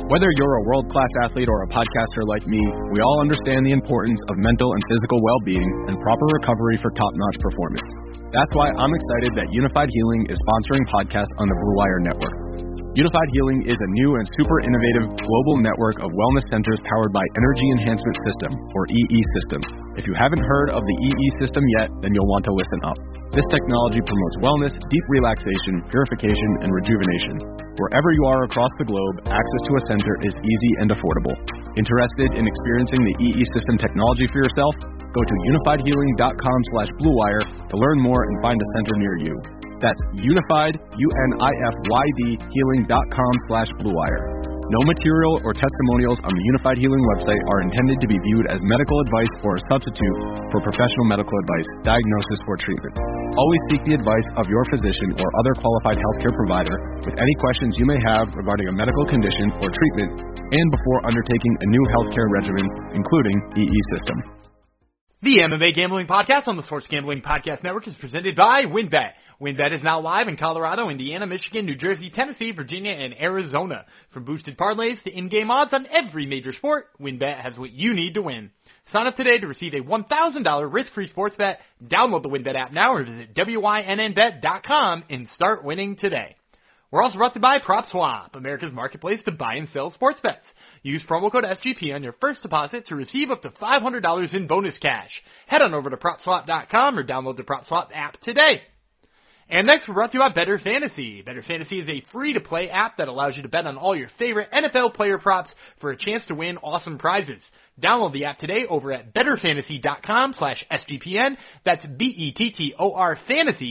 Whether you're a world-class athlete or a podcaster like me, we all understand the importance of mental and physical well-being and proper recovery for top-notch performance. That's why I'm excited that Unified Healing is sponsoring podcasts on the Blue Wire Network. Unified Healing is a new and super innovative global network of wellness centers powered by Energy Enhancement System, or EE System. If you haven't heard of the EE System yet, then you'll want to listen up. This technology promotes wellness, deep relaxation, purification, and rejuvenation. Wherever you are across the globe, access to a center is easy and affordable. Interested in experiencing the EE System technology for yourself? Go to unifiedhealing.com/bluewire to learn more and find a center near you. That's unified, UNIFYD, healing.com/bluewire. No material or testimonials on the Unified Healing website are intended to be viewed as medical advice or a substitute for professional medical advice, diagnosis, or treatment. Always seek the advice of your physician or other qualified healthcare provider with any questions you may have regarding a medical condition or treatment and before undertaking a new healthcare regimen, including EE System. The MMA Gambling Podcast on the Sports Gambling Podcast Network is presented by WynnBET. WynnBET is now live in Colorado, Indiana, Michigan, New Jersey, Tennessee, Virginia, and Arizona. From boosted parlays to in-game odds on every major sport, WynnBET has what you need to win. Sign up today to receive a $1,000 risk-free sports bet. Download the WynnBET app now or visit WYNNBet.com and start winning today. We're also brought to you by PropSwap, America's marketplace to buy and sell sports bets. Use promo code SGP on your first deposit to receive up to $500 in bonus cash. Head on over to PropSwap.com or download the PropSwap app today. And next, we're brought to you by Better Fantasy. Better Fantasy is a free-to-play app that allows you to bet on all your favorite NFL player props for a chance to win awesome prizes. Download the app today over at betterfantasy.com/SGPN. That's BETTOR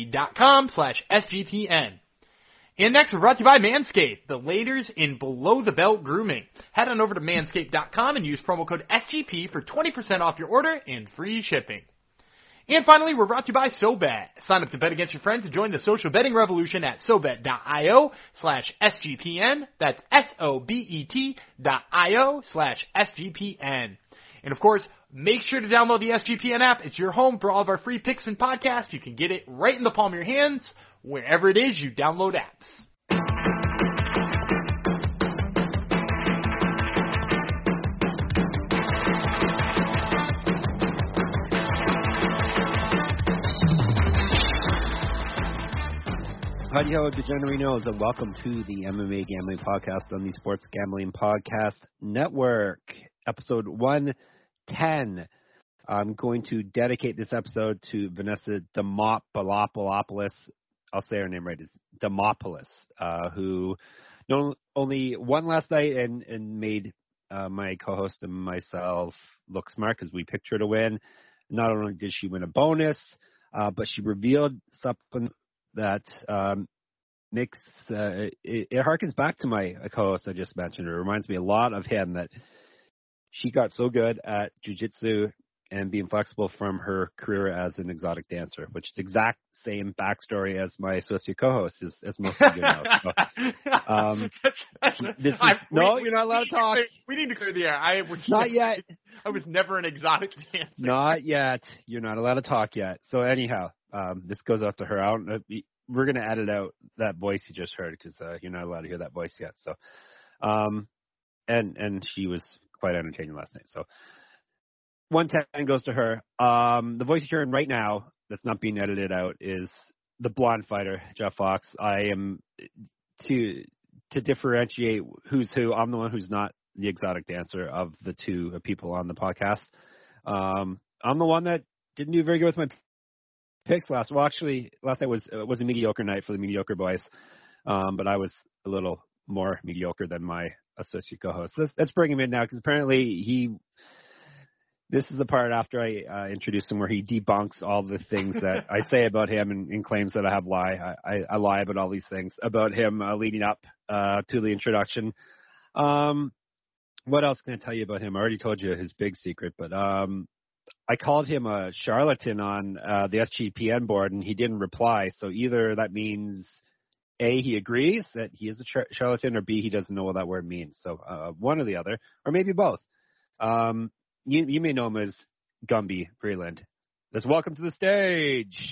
fantasy.com/SGPN. And next, we're brought to you by Manscaped, the leaders in below-the-belt grooming. Head on over to manscaped.com and use promo code SGP for 20% off your order and free shipping. And finally, we're brought to you by SoBet. Sign up to bet against your friends and join the social betting revolution at SoBet.io/SGPN. That's SOBET.io/SGPN. And of course, make sure to download the SGPN app. It's your home for all of our free picks and podcasts. You can get it right in the palm of your hands, wherever it is you download apps. Hi, DeGenerinos, and welcome to the MMA Gambling Podcast on the Sports Gambling Podcast Network, episode 110. I'm going to dedicate this episode to Vanessa Demopoulos. I'll say her name right. It's Demopoulos, who not only won last night and made my co-host and myself look smart because we picked her to win. Not only did she win a bonus, but she revealed something that makes it harkens back to my co-host I just mentioned. It reminds me a lot of him, that she got so good at jiu-jitsu and being flexible from her career as an exotic dancer, which is exact same backstory as my associate co-host, as most of you know. So, you're not allowed to talk. We need to clear the air. Not yet. I was never an exotic dancer. Not yet. You're not allowed to talk yet. So anyhow, this goes out to her. We're going to edit out that voice you just heard because you're not allowed to hear that voice yet. So, and she was quite entertaining last night. So 110 goes to her. The voice you're hearing right now that's not being edited out is the blonde fighter, Jeff Fox. I am, to differentiate who's who, I'm the one who's not the exotic dancer of the two people on the podcast. I'm the one that didn't do very good with my picks last night was a mediocre night for the mediocre boys, but I was a little more mediocre than my associate co-host. Let's bring him in now, because apparently this is the part after I introduce him where he debunks all the things that I say about him and claims that I lie about all these things about him leading up to the introduction. What else can I tell you about him? I already told you his big secret, but I called him a charlatan on the SGPN board, and he didn't reply. So either that means A, he agrees that he is a charlatan, or B, he doesn't know what that word means. So one or the other, or maybe both. You may know him as Gumby Freeland. Let's welcome to the stage,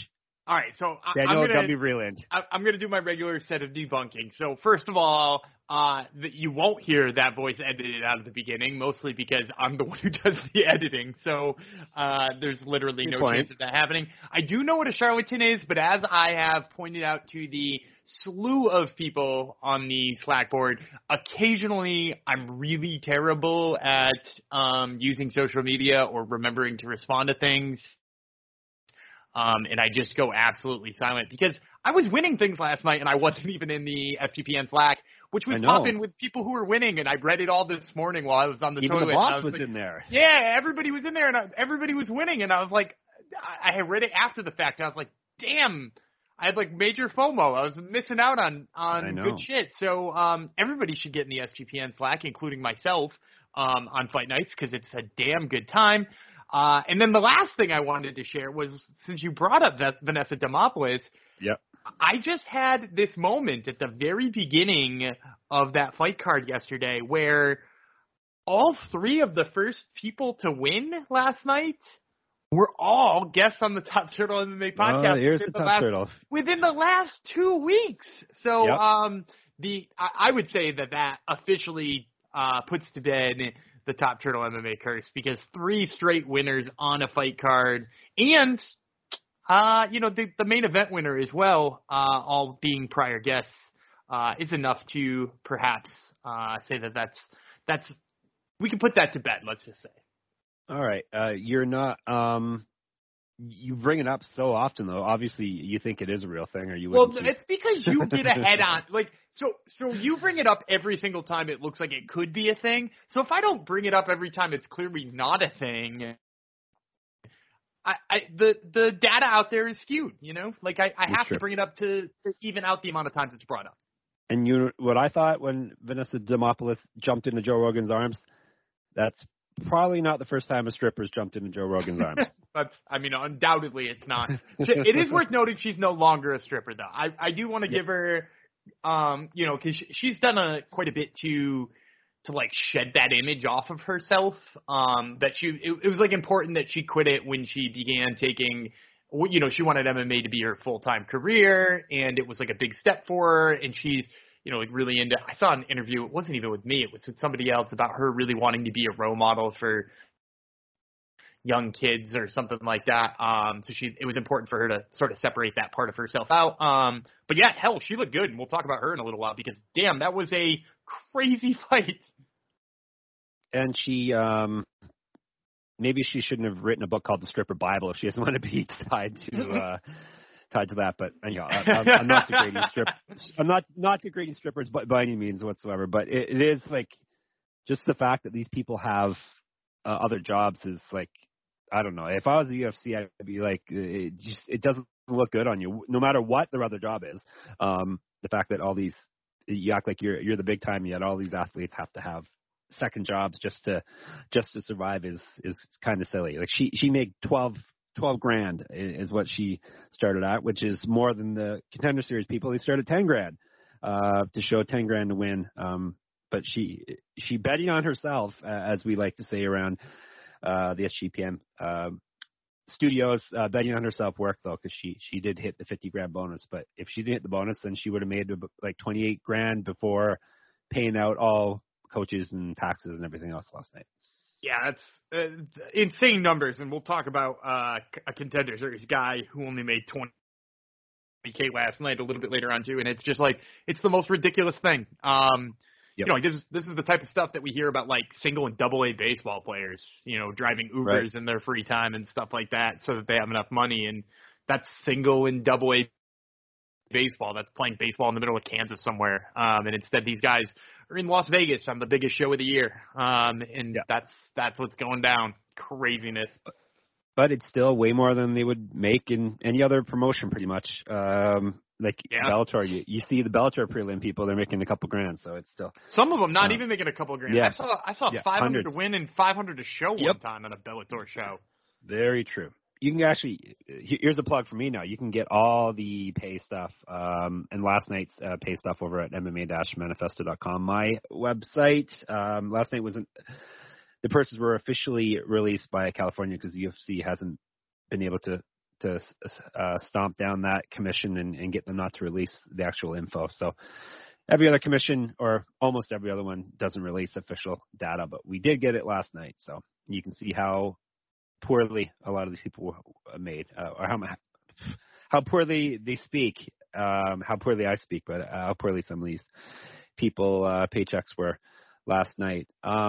All right, so Daniel Gumby Vreeland. I'm going to do my regular set of debunking. So first of all, you won't hear that voice edited out of the beginning, mostly because I'm the one who does the editing. So there's literally no chance of that happening. I do know what a charlatan is, but as I have pointed out to the slew of people on the Slack board, occasionally I'm really terrible at using social media or remembering to respond to things. And I just go absolutely silent because I was winning things last night and I wasn't even in the SGPN Slack, which was popping with people who were winning. And I read it all this morning while I was on the toilet. Even the boss was in there. Yeah, everybody was in there and everybody was winning. And I was like, I had read it after the fact. And I was like, damn, I had like major FOMO. I was missing out on good shit. So everybody should get in the SGPN Slack, including myself, on fight nights because it's a damn good time. And then the last thing I wanted to share was, since you brought up Vanessa Demopoulos, yep. I just had this moment at the very beginning of that fight card yesterday where all three of the first people to win last night were all guests on the Top Turtle MMA podcast. Here's the Top Turtle. Within the last 2 weeks. So yep. I would say that officially puts to bed the Top Turtle MMA curse, because 3 straight winners on a fight card and, the main event winner as well, all being prior guests, is enough to perhaps say that's we can put that to bed, let's just say. All right. You're not you bring it up so often, though. Obviously, you think it is a real thing, or you wouldn't. Well, it's because you get a head on. So you bring it up every single time it looks like it could be a thing. So if I don't bring it up every time it's clearly not a thing, the data out there is skewed, I have to bring it up to even out the amount of times it's brought up. And what I thought when Vanessa Demopoulos jumped into Joe Rogan's arms, that's probably not the first time a stripper's jumped into Joe Rogan's arms. Undoubtedly it's not. It is worth noting she's no longer a stripper, though. I do want to give her, because she's done quite a bit to shed that image off of herself. It was important that she quit it when she began taking, she wanted MMA to be her full-time career, and it was a big step for her, and she's, really into, I saw an interview, it wasn't even with me, it was with somebody else, about her really wanting to be a role model for young kids or something like that. So it was important for her to sort of separate that part of herself out. But yeah, hell, she looked good, and we'll talk about her in a little while, because damn, that was a crazy fight. And she, maybe she shouldn't have written a book called The Stripper Bible if she doesn't want to be tied to that. But I'm not degrading strippers. I'm not degrading strippers by any means whatsoever. But it is just the fact that these people have other jobs is I don't know. If I was the UFC, I'd be it doesn't look good on you, no matter what their other job is. The fact that all these, you act like you're the big time, yet all these athletes have to have second jobs just to survive is kind of silly. She made 12 grand is what she started at, which is more than the Contender Series people. They started 10 grand to show 10 grand to win. But she betting on herself, as we like to say around the SGPN studios, betting on herself worked, though, because she did hit the 50 grand bonus. But if she didn't hit the bonus, then she would have made 28 grand before paying out all coaches and taxes and everything else last night. Yeah, that's insane numbers, and we'll talk about a Contender Series guy who only made $20K last night a little bit later on too, and it's just it's the most ridiculous thing. Yep. This is the type of stuff that we hear about single and double A baseball players, driving Ubers in their free time and stuff like that so that they have enough money, and that's single and double A baseball. That's playing baseball in the middle of Kansas somewhere. And instead these guys are in Las Vegas on the biggest show of the year. That's what's going down. Craziness. But it's still way more than they would make in any other promotion, pretty much. Bellator, you see the Bellator prelim people, they're making a couple grand, so it's still. Some of them not even making a couple grand. Yeah. I saw 500 hundreds. to win and 500 to show one time on a Bellator show. Very true. You can actually, here's a plug for me now. You can get all the pay stuff, and last night's pay stuff over at MMA-manifesto.com, my website. Last night the purses were officially released by California because the UFC hasn't been able to to stomp down that commission and get them not to release the actual info. So every other commission, or almost every other one, doesn't release official data, but we did get it last night. So you can see how poorly a lot of these people were made, or how poorly they speak, how poorly I speak, but how poorly some of these people paychecks were last night.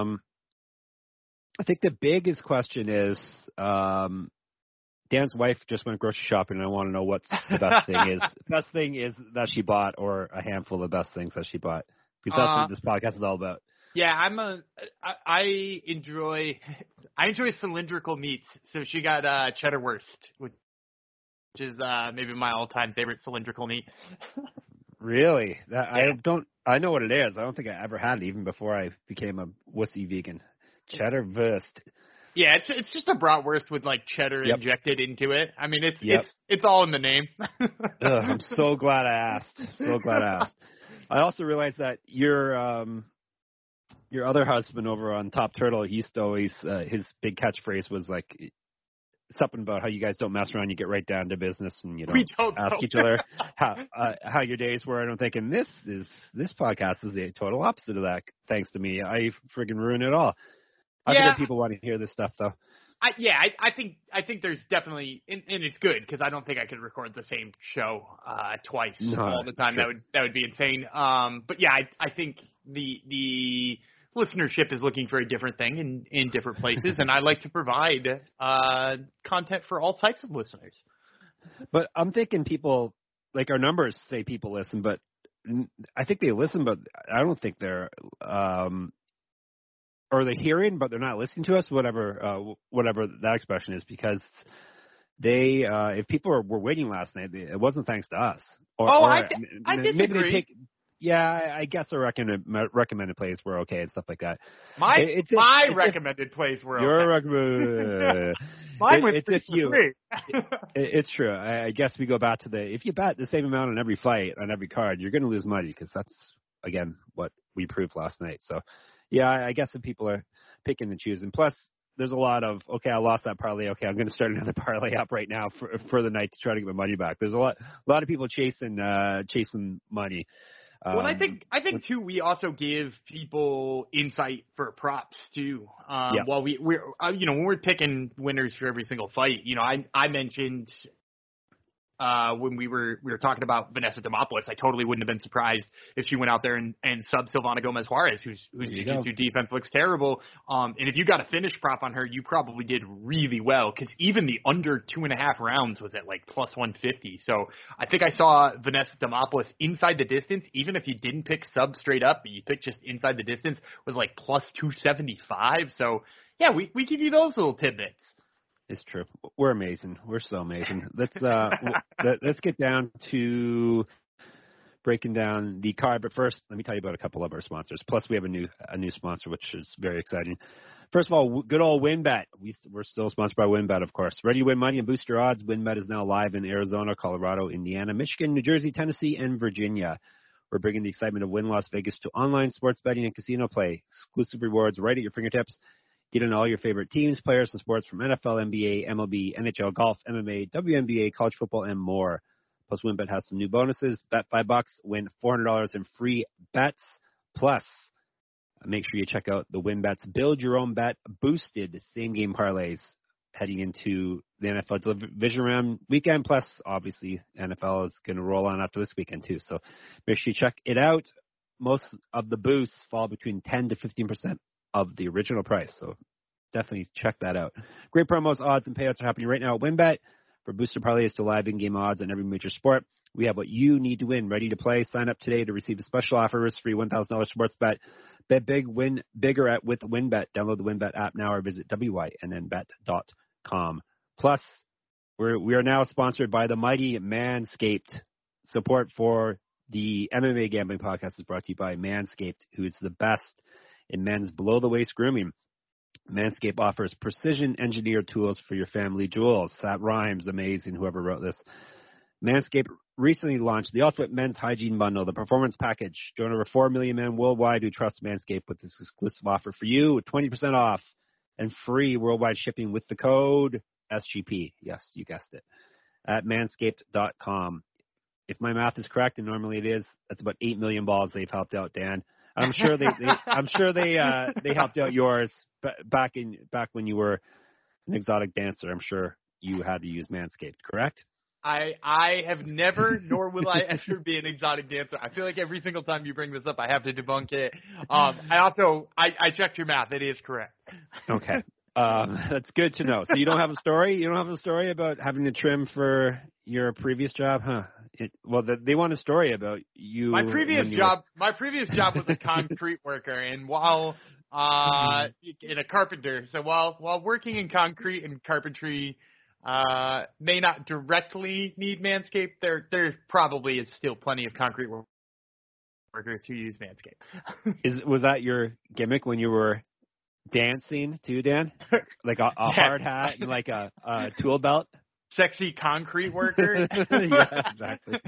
I think the biggest question is, Dan's wife just went grocery shopping, and I want to know what's the best thing is. The best thing is that she bought, or a handful of the best things that she bought, because that's what this podcast is all about. Yeah, I enjoy cylindrical meats. So she got cheddar wurst, which is maybe my all-time favorite cylindrical meat. Really? I know what it is. I don't think I ever had it even before I became a wussy vegan. Cheddar wurst. Yeah, it's just a bratwurst with like cheddar injected into it. I mean, it's all in the name. I'm so glad I asked. I also realized that your other husband over on Top Turtle, he used to always his big catchphrase was like something about how you guys don't mess around, you get right down to business, and you don't ask each other how your days were. I don't think, and this podcast is the total opposite of that. Thanks to me, I friggin' ruin it all. I think people want to hear this stuff, though. I think there's definitely, and it's good because I don't think I could record the same show twice all the time. Sure. That would be insane. But yeah, I think the listenership is looking for a different thing in different places, and I like to provide content for all types of listeners. But I'm thinking people, like our numbers say people listen, but I think they listen, but I don't think they're. Or they're hearing, but they're not listening to us, whatever that expression is, because they, if people were waiting last night, it wasn't thanks to us. I disagree. Maybe I guess our recommended plays were okay and stuff like that. My recommended plays were okay. Your recommended. Mine was it's It's true. I guess we go back to if you bet the same amount on every fight, on every card, you're going to lose money, because that's, again, what we proved last night. So, yeah, I guess if people are picking and choosing. Plus, there's a lot of, okay, I lost that parlay. Okay, I'm going to start another parlay up right now for the night to try to get my money back. There's a lot of people chasing money. Well, I think too, we also give people insight for props too. While we're when we're picking winners for every single fight, I mentioned. When we were talking about Vanessa Demopoulos, I totally wouldn't have been surprised if she went out there and subbed Silvana Gomez Juarez, whose jiu-jitsu defense looks terrible. And if you got a finish prop on her, you probably did really well, because even the under 2.5 rounds was at like plus 150. So I think I saw Vanessa Demopoulos inside the distance, even if you didn't pick sub straight up, but you picked just inside the distance, was like plus 275. So yeah, we give you those little tidbits. It's true. We're amazing. We're so amazing. Let's get down to breaking down the card. But first, let me tell you about a couple of our sponsors. Plus, we have a new sponsor, which is very exciting. First of all, good old WynnBET. We're still sponsored by WynnBET, of course. Ready to win money and boost your odds? WynnBET is now live in Arizona, Colorado, Indiana, Michigan, New Jersey, Tennessee, and Virginia. We're bringing the excitement of Wynn Las Vegas to online sports betting and casino play. Exclusive rewards right at your fingertips. Get in all your favorite teams, players, and sports from NFL, NBA, MLB, NHL, golf, MMA, WNBA, college football, and more. Plus, WynnBET has some new bonuses. Bet $5, win $400 in free bets. Plus, make sure you check out the WynnBET's Build Your Own Bet boosted same-game parlays heading into the NFL Division Round weekend. Plus, obviously, NFL is going to roll on after this weekend, too. So make sure you check it out. Most of the boosts fall between 10 to 15% of the original price. So definitely check that out. Great promos, odds, and payouts are happening right now at WynnBET. For booster parlays to live in-game odds on every major sport, we have what you need to win. Ready to play? Sign up today to receive a special offer, risk-free $1,000 sports bet. Bet big, win bigger with WynnBET. Download the WynnBET app now or visit wynnbet.com. Plus, we are now sponsored by the mighty Manscaped. Support for the MMA Gambling Podcast is brought to you by Manscaped, who is the best in men's below-the-waist grooming. Manscaped offers precision-engineered tools for your family jewels. That rhymes. Amazing, whoever wrote this. Manscaped recently launched the Ultimate Men's Hygiene Bundle, the Performance Package. Join over 4 million men worldwide who trust Manscaped with this exclusive offer for you, with 20% off and free worldwide shipping with the code SGP. Yes, you guessed it. at manscaped.com. If my math is correct, and normally it is, that's about 8 million balls they've helped out, Dan. I'm sure they helped out yours back when you were an exotic dancer. I'm sure you had to use Manscaped, correct? I have never, nor will I ever be an exotic dancer. I feel like every single time you bring this up, I have to debunk it. I checked your math. It is correct. Okay. That's good to know. So you don't have a story? You don't have a story about having to trim for your previous job? Huh? They want a story about you. My previous job was a concrete worker, and while in a carpenter. So while working in concrete and carpentry, may not directly need Manscaped. There probably is still plenty of concrete workers who use Manscaped. Was that your gimmick when you were dancing too, Dan? Like a hard hat and like a tool belt? Sexy concrete worker. Yeah, exactly.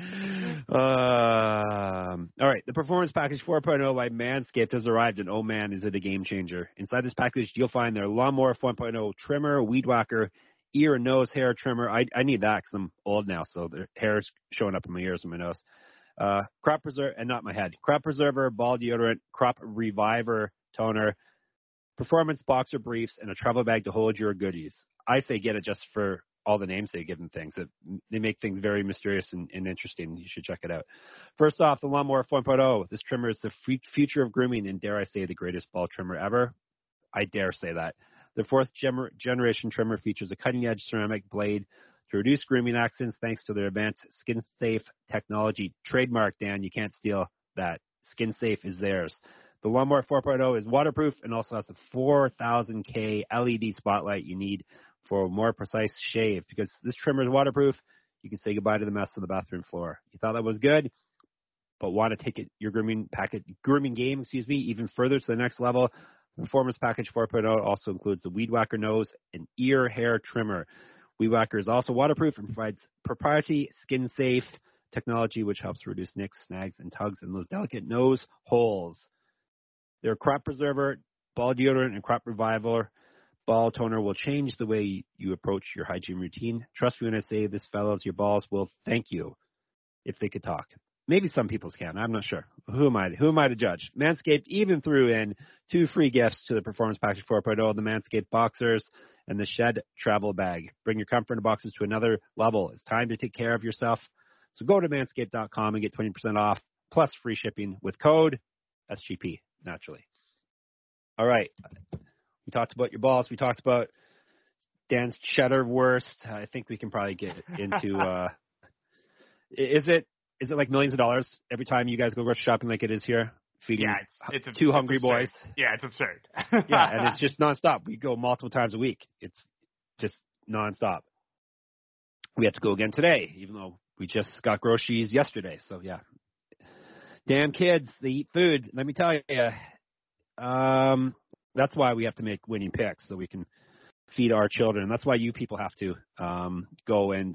All right. The Performance Package 4.0 by Manscaped has arrived, and oh man, is it a game changer. Inside this package, you'll find their Lawnmower 4.0 trimmer, weed whacker, ear and nose hair trimmer. I need that because I'm old now, so the hair is showing up in my ears and my nose. Crop preserver, and not my head. Crop preserver, ball deodorant, crop reviver toner, performance boxer briefs, and a travel bag to hold your goodies. I say get it just for all the names they give them things. They make things very mysterious and interesting. You should check it out. First off, the Lawnmower 4.0. This trimmer is the future of grooming, and dare I say, the greatest ball trimmer ever. I dare say that. The fourth generation trimmer features a cutting-edge ceramic blade to reduce grooming accidents thanks to their advanced skin-safe technology. Trademark, Dan. You can't steal that. Skin-safe is theirs. The Lawnmower 4.0 is waterproof and also has a 4000K LED spotlight you need for a more precise shave. Because this trimmer is waterproof, you can say goodbye to the mess on the bathroom floor. You thought that was good, but want to take your grooming game, even further to the next level. The Performance Package 4.0 also includes the Weed Whacker nose and ear hair trimmer. Weed Whacker is also waterproof and provides proprietary skin-safe technology, which helps reduce nicks, snags, and tugs in those delicate nose holes. Their crop preserver, ball deodorant, and crop reviver ball toner will change the way you approach your hygiene routine. Trust me when I say this, fellows, your balls will thank you if they could talk. Maybe some people's can. I'm not sure. Who am I to judge? Manscaped even threw in 2 free gifts to the Performance Package 4.0, the Manscaped Boxers and the Shed Travel Bag. Bring your comfort in boxes to another level. It's time to take care of yourself. So go to manscaped.com and get 20% off plus free shipping with code SGP, naturally. All right. We talked about your balls. We talked about Dan's cheddar wurst. I think we can probably get into is it like millions of dollars every time you guys go grocery shopping like it is here? Feeding it's two hungry boys. Yeah, it's absurd. Yeah, and it's just nonstop. We go multiple times a week. It's just nonstop. We have to go again today, even though we just got groceries yesterday. So, yeah. Damn kids, they eat food. Let me tell you. That's why we have to make winning picks so we can feed our children. That's why you people have to go and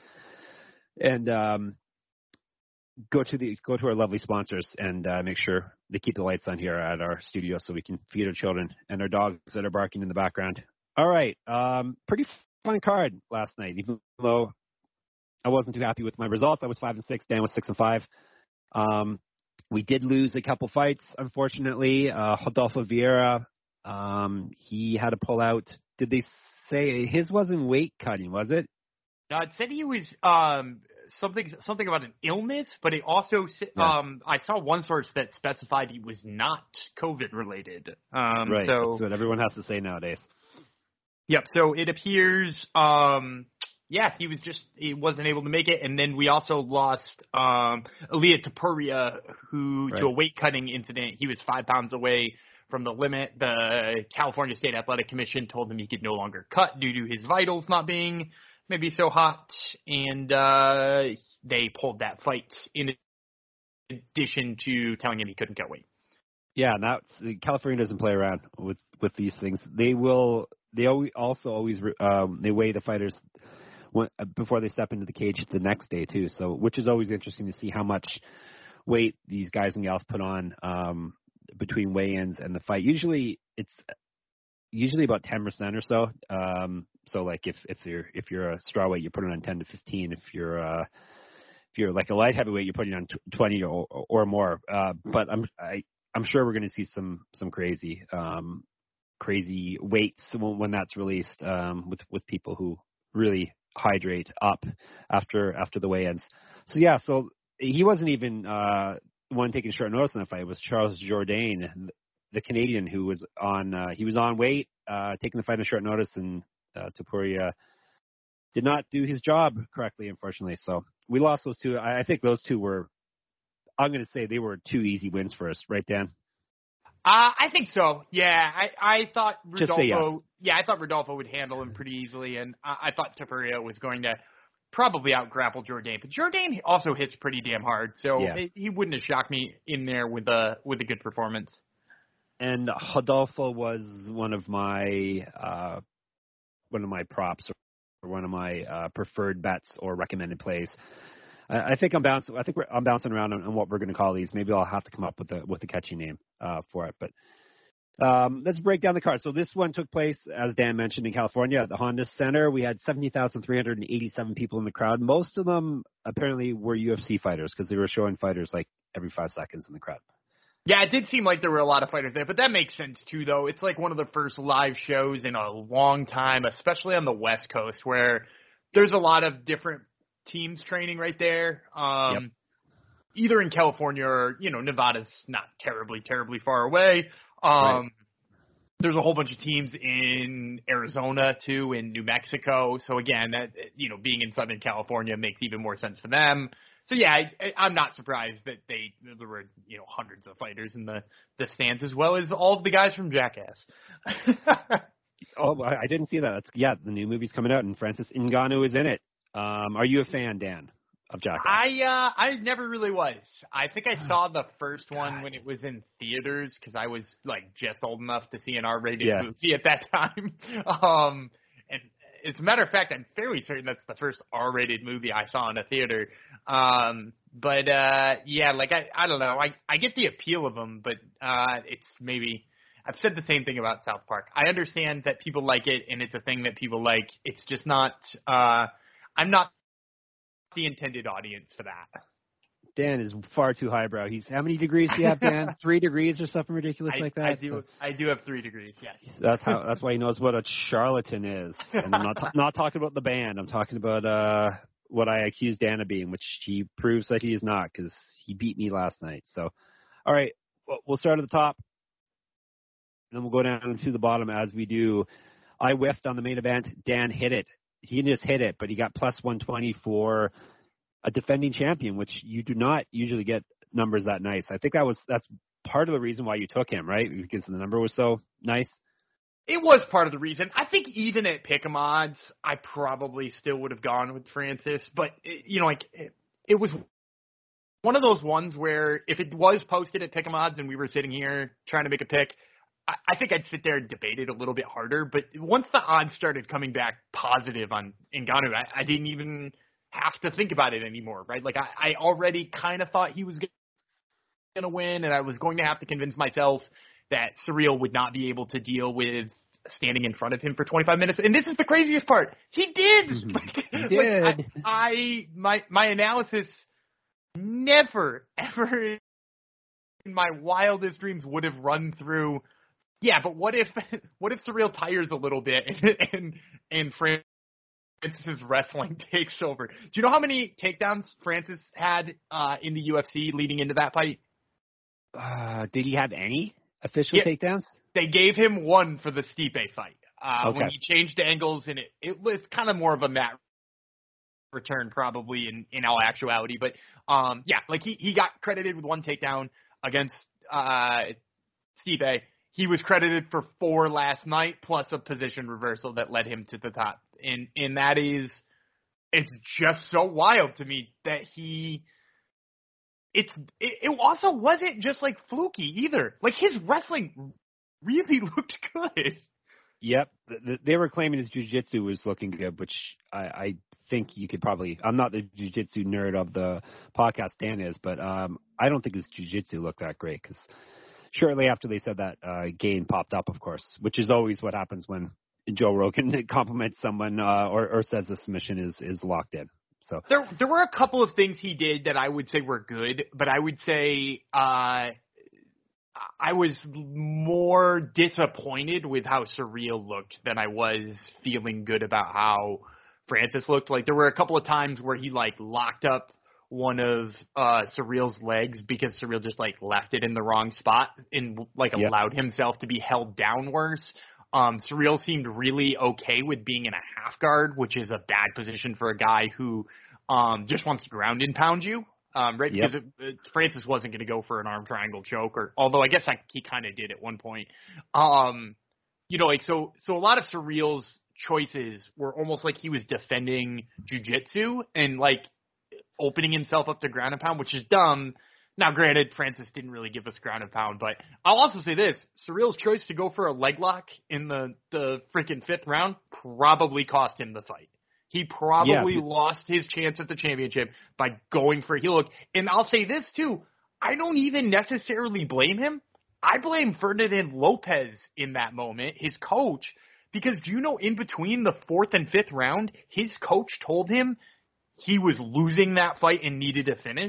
go to our lovely sponsors and make sure they keep the lights on here at our studio so we can feed our children and our dogs that are barking in the background. All right. Pretty fun card last night, even though I wasn't too happy with my results. I was 5-6. Dan was 6-5. We did lose a couple fights, unfortunately. Rodolfo Vieira, he had to pull out. Did they say his wasn't weight cutting, was it? No, it said he was something about an illness, but it also I saw one source that specified he was not COVID related. Right. So that's what everyone has to say nowadays. Yep. So it appears, he wasn't able to make it, and then we also lost Ilia Topuria, who to a weight cutting incident. He was 5 pounds away from the limit. The California State Athletic Commission told him he could no longer cut due to his vitals not being maybe so hot, and they pulled that fight in addition to telling him he couldn't cut weight. Yeah, California doesn't play around with these things. They weigh the fighters before they step into the cage the next day too. So, which is always interesting to see how much weight these guys and gals put on between weigh-ins and the fight. Usually, it's usually about 10% or so. So like if you're a strawweight, you're putting on 10 to 15. If you're like a light heavyweight, you're putting on 20 or more. But I'm sure we're going to see some crazy weights when that's released, with people who really hydrate up after the weigh-ins. So yeah, so he wasn't even one taking short notice in that fight. It was Charles Jourdain, the Canadian, who was on weight, taking the fight on short notice, and Topuria did not do his job correctly, unfortunately. So we lost those two. I think those two were, I'm going to say they were 2 easy wins for us, right, Dan? I think so. Yeah, I thought Rodolfo. Just say yes. Yeah, I thought Rodolfo would handle him pretty easily, and I thought Topuria was going to probably out-grapple Jourdain. But Jourdain also hits pretty damn hard, so he wouldn't have shocked me in there with a good performance. And Rodolfo was one of my props or one of my preferred bets or recommended plays. I think I'm bouncing around on what we're going to call these. Maybe I'll have to come up with a catchy name for it. But let's break down the card. So this one took place, as Dan mentioned, in California at the Honda Center. We had 70,387 people in the crowd. Most of them apparently were UFC fighters because they were showing fighters like every 5 seconds in the crowd. Yeah, it did seem like there were a lot of fighters there, but that makes sense too, though. It's like one of the first live shows in a long time, especially on the West Coast, where there's a lot of different teams training right there. Either in California or, Nevada's not terribly far away. Right. There's a whole bunch of teams in Arizona too, in New Mexico. So again, that, being in Southern California makes even more sense for them. So yeah, I'm not surprised that there were, hundreds of fighters in the stands, as well as all of the guys from Jackass. Oh, I didn't see that. The new movie's coming out, and Francis Ngannou is in it. Are you a fan, Dan, of Jackass? I never really was. I think I saw the first one when it was in theaters because I was like just old enough to see an R-rated movie at that time. And as a matter of fact, I'm fairly certain that's the first R-rated movie I saw in a theater. But I don't know. I get the appeal of them, but it's maybe. I've said the same thing about South Park. I understand that people like it, and it's a thing that people like. It's just not. I'm not the intended audience for that. Dan is far too highbrow. How many degrees do you have, Dan? 3 degrees or something ridiculous like that? I do have 3 degrees. Yes. That's why he knows what a charlatan is. And I'm not talking about the band. I'm talking about what I accused Dan of being, which he proves that he is not because he beat me last night. So, all right, we'll start at the top, and then we'll go down to the bottom as we do. I whiffed on the main event. Dan hit it. He just hit it, but he got plus 120 for a defending champion, which you do not usually get numbers that nice. I think that's part of the reason why you took him, right? Because the number was so nice. It was part of the reason. I think even at pick'em odds, I probably still would have gone with Francis, but it was one of those ones where if it was posted at pick'em odds and we were sitting here trying to make a pick, I think I'd sit there and debate it a little bit harder. But once the odds started coming back positive on Ngannou, I didn't even have to think about it anymore, right? Like I already kind of thought he was going to win, and I was going to have to convince myself that Ciryl would not be able to deal with standing in front of him for 25 minutes. And this is the craziest part. He did. He did. My analysis never, ever in my wildest dreams would have run through. Yeah, but what if Ciryl tires a little bit and Francis's wrestling takes over? Do you know how many takedowns Francis had in the UFC leading into that fight? Did he have any official takedowns? They gave him one for the Stipe fight when he changed angles, and it was kind of more of a mat return probably in all actuality. But he got credited with one takedown against Stipe. He was credited for 4 last night, plus a position reversal that led him to the top. And that is, it's just so wild to me that it also wasn't just like fluky either. Like his wrestling really looked good. Yep. They were claiming his jiu-jitsu was looking good, which I think you could probably, I'm not the jiu-jitsu nerd of the podcast, Dan is, but I don't think his jiu-jitsu looked that great because shortly after they said that, Gane popped up, of course, which is always what happens when Joe Rogan compliments someone or says the submission is locked in. So there were a couple of things he did that I would say were good, but I would say I was more disappointed with how Surreal looked than I was feeling good about how Francis looked. Like, there were a couple of times where he, like, locked up one of Surreal's legs because Surreal just, like, left it in the wrong spot and, like, allowed himself to be held down worse. Surreal seemed really okay with being in a half guard, which is a bad position for a guy who just wants to ground and pound you, right? Yep. Because Francis wasn't going to go for an arm triangle choke, although I guess he kind of did at one point. You know, like, so a lot of Surreal's choices were almost like he was defending jiu-jitsu and, like, opening himself up to ground and pound, which is dumb. Now, granted, Francis didn't really give us ground and pound, but I'll also say this. Surreal's choice to go for a leg lock in the freaking 5th round probably cost him the fight. He probably lost his chance at the championship by going for a heel hook. And I'll say this, too. I don't even necessarily blame him. I blame Ferdinand Lopez in that moment, his coach, because do you know in between the 4th and 5th round, his coach told him he was losing that fight and needed to finish?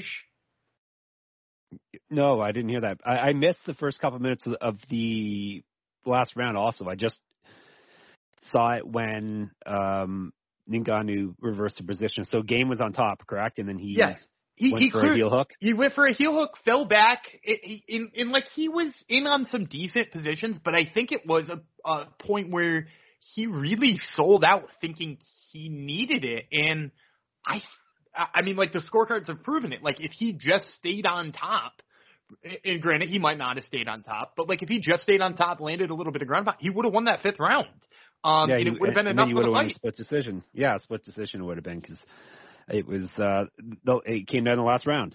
No, I didn't hear that. I missed the first couple of minutes of the last round also. I just saw it when Ngannou reversed the position. So Gane was on top, correct? And then he went for a heel hook? He went for a heel hook, fell back. Like, he was in on some decent positions, but I think it was a point where he really sold out thinking he needed it. And I mean, like, the scorecards have proven it. Like, if he just stayed on top, and granted, he might not have stayed on top, but, like, if he just stayed on top, landed a little bit of ground, he would have won that 5th round. And it would have been enough for the fight. A split decision. Yeah, a split decision would have been because it was it came down in the last round.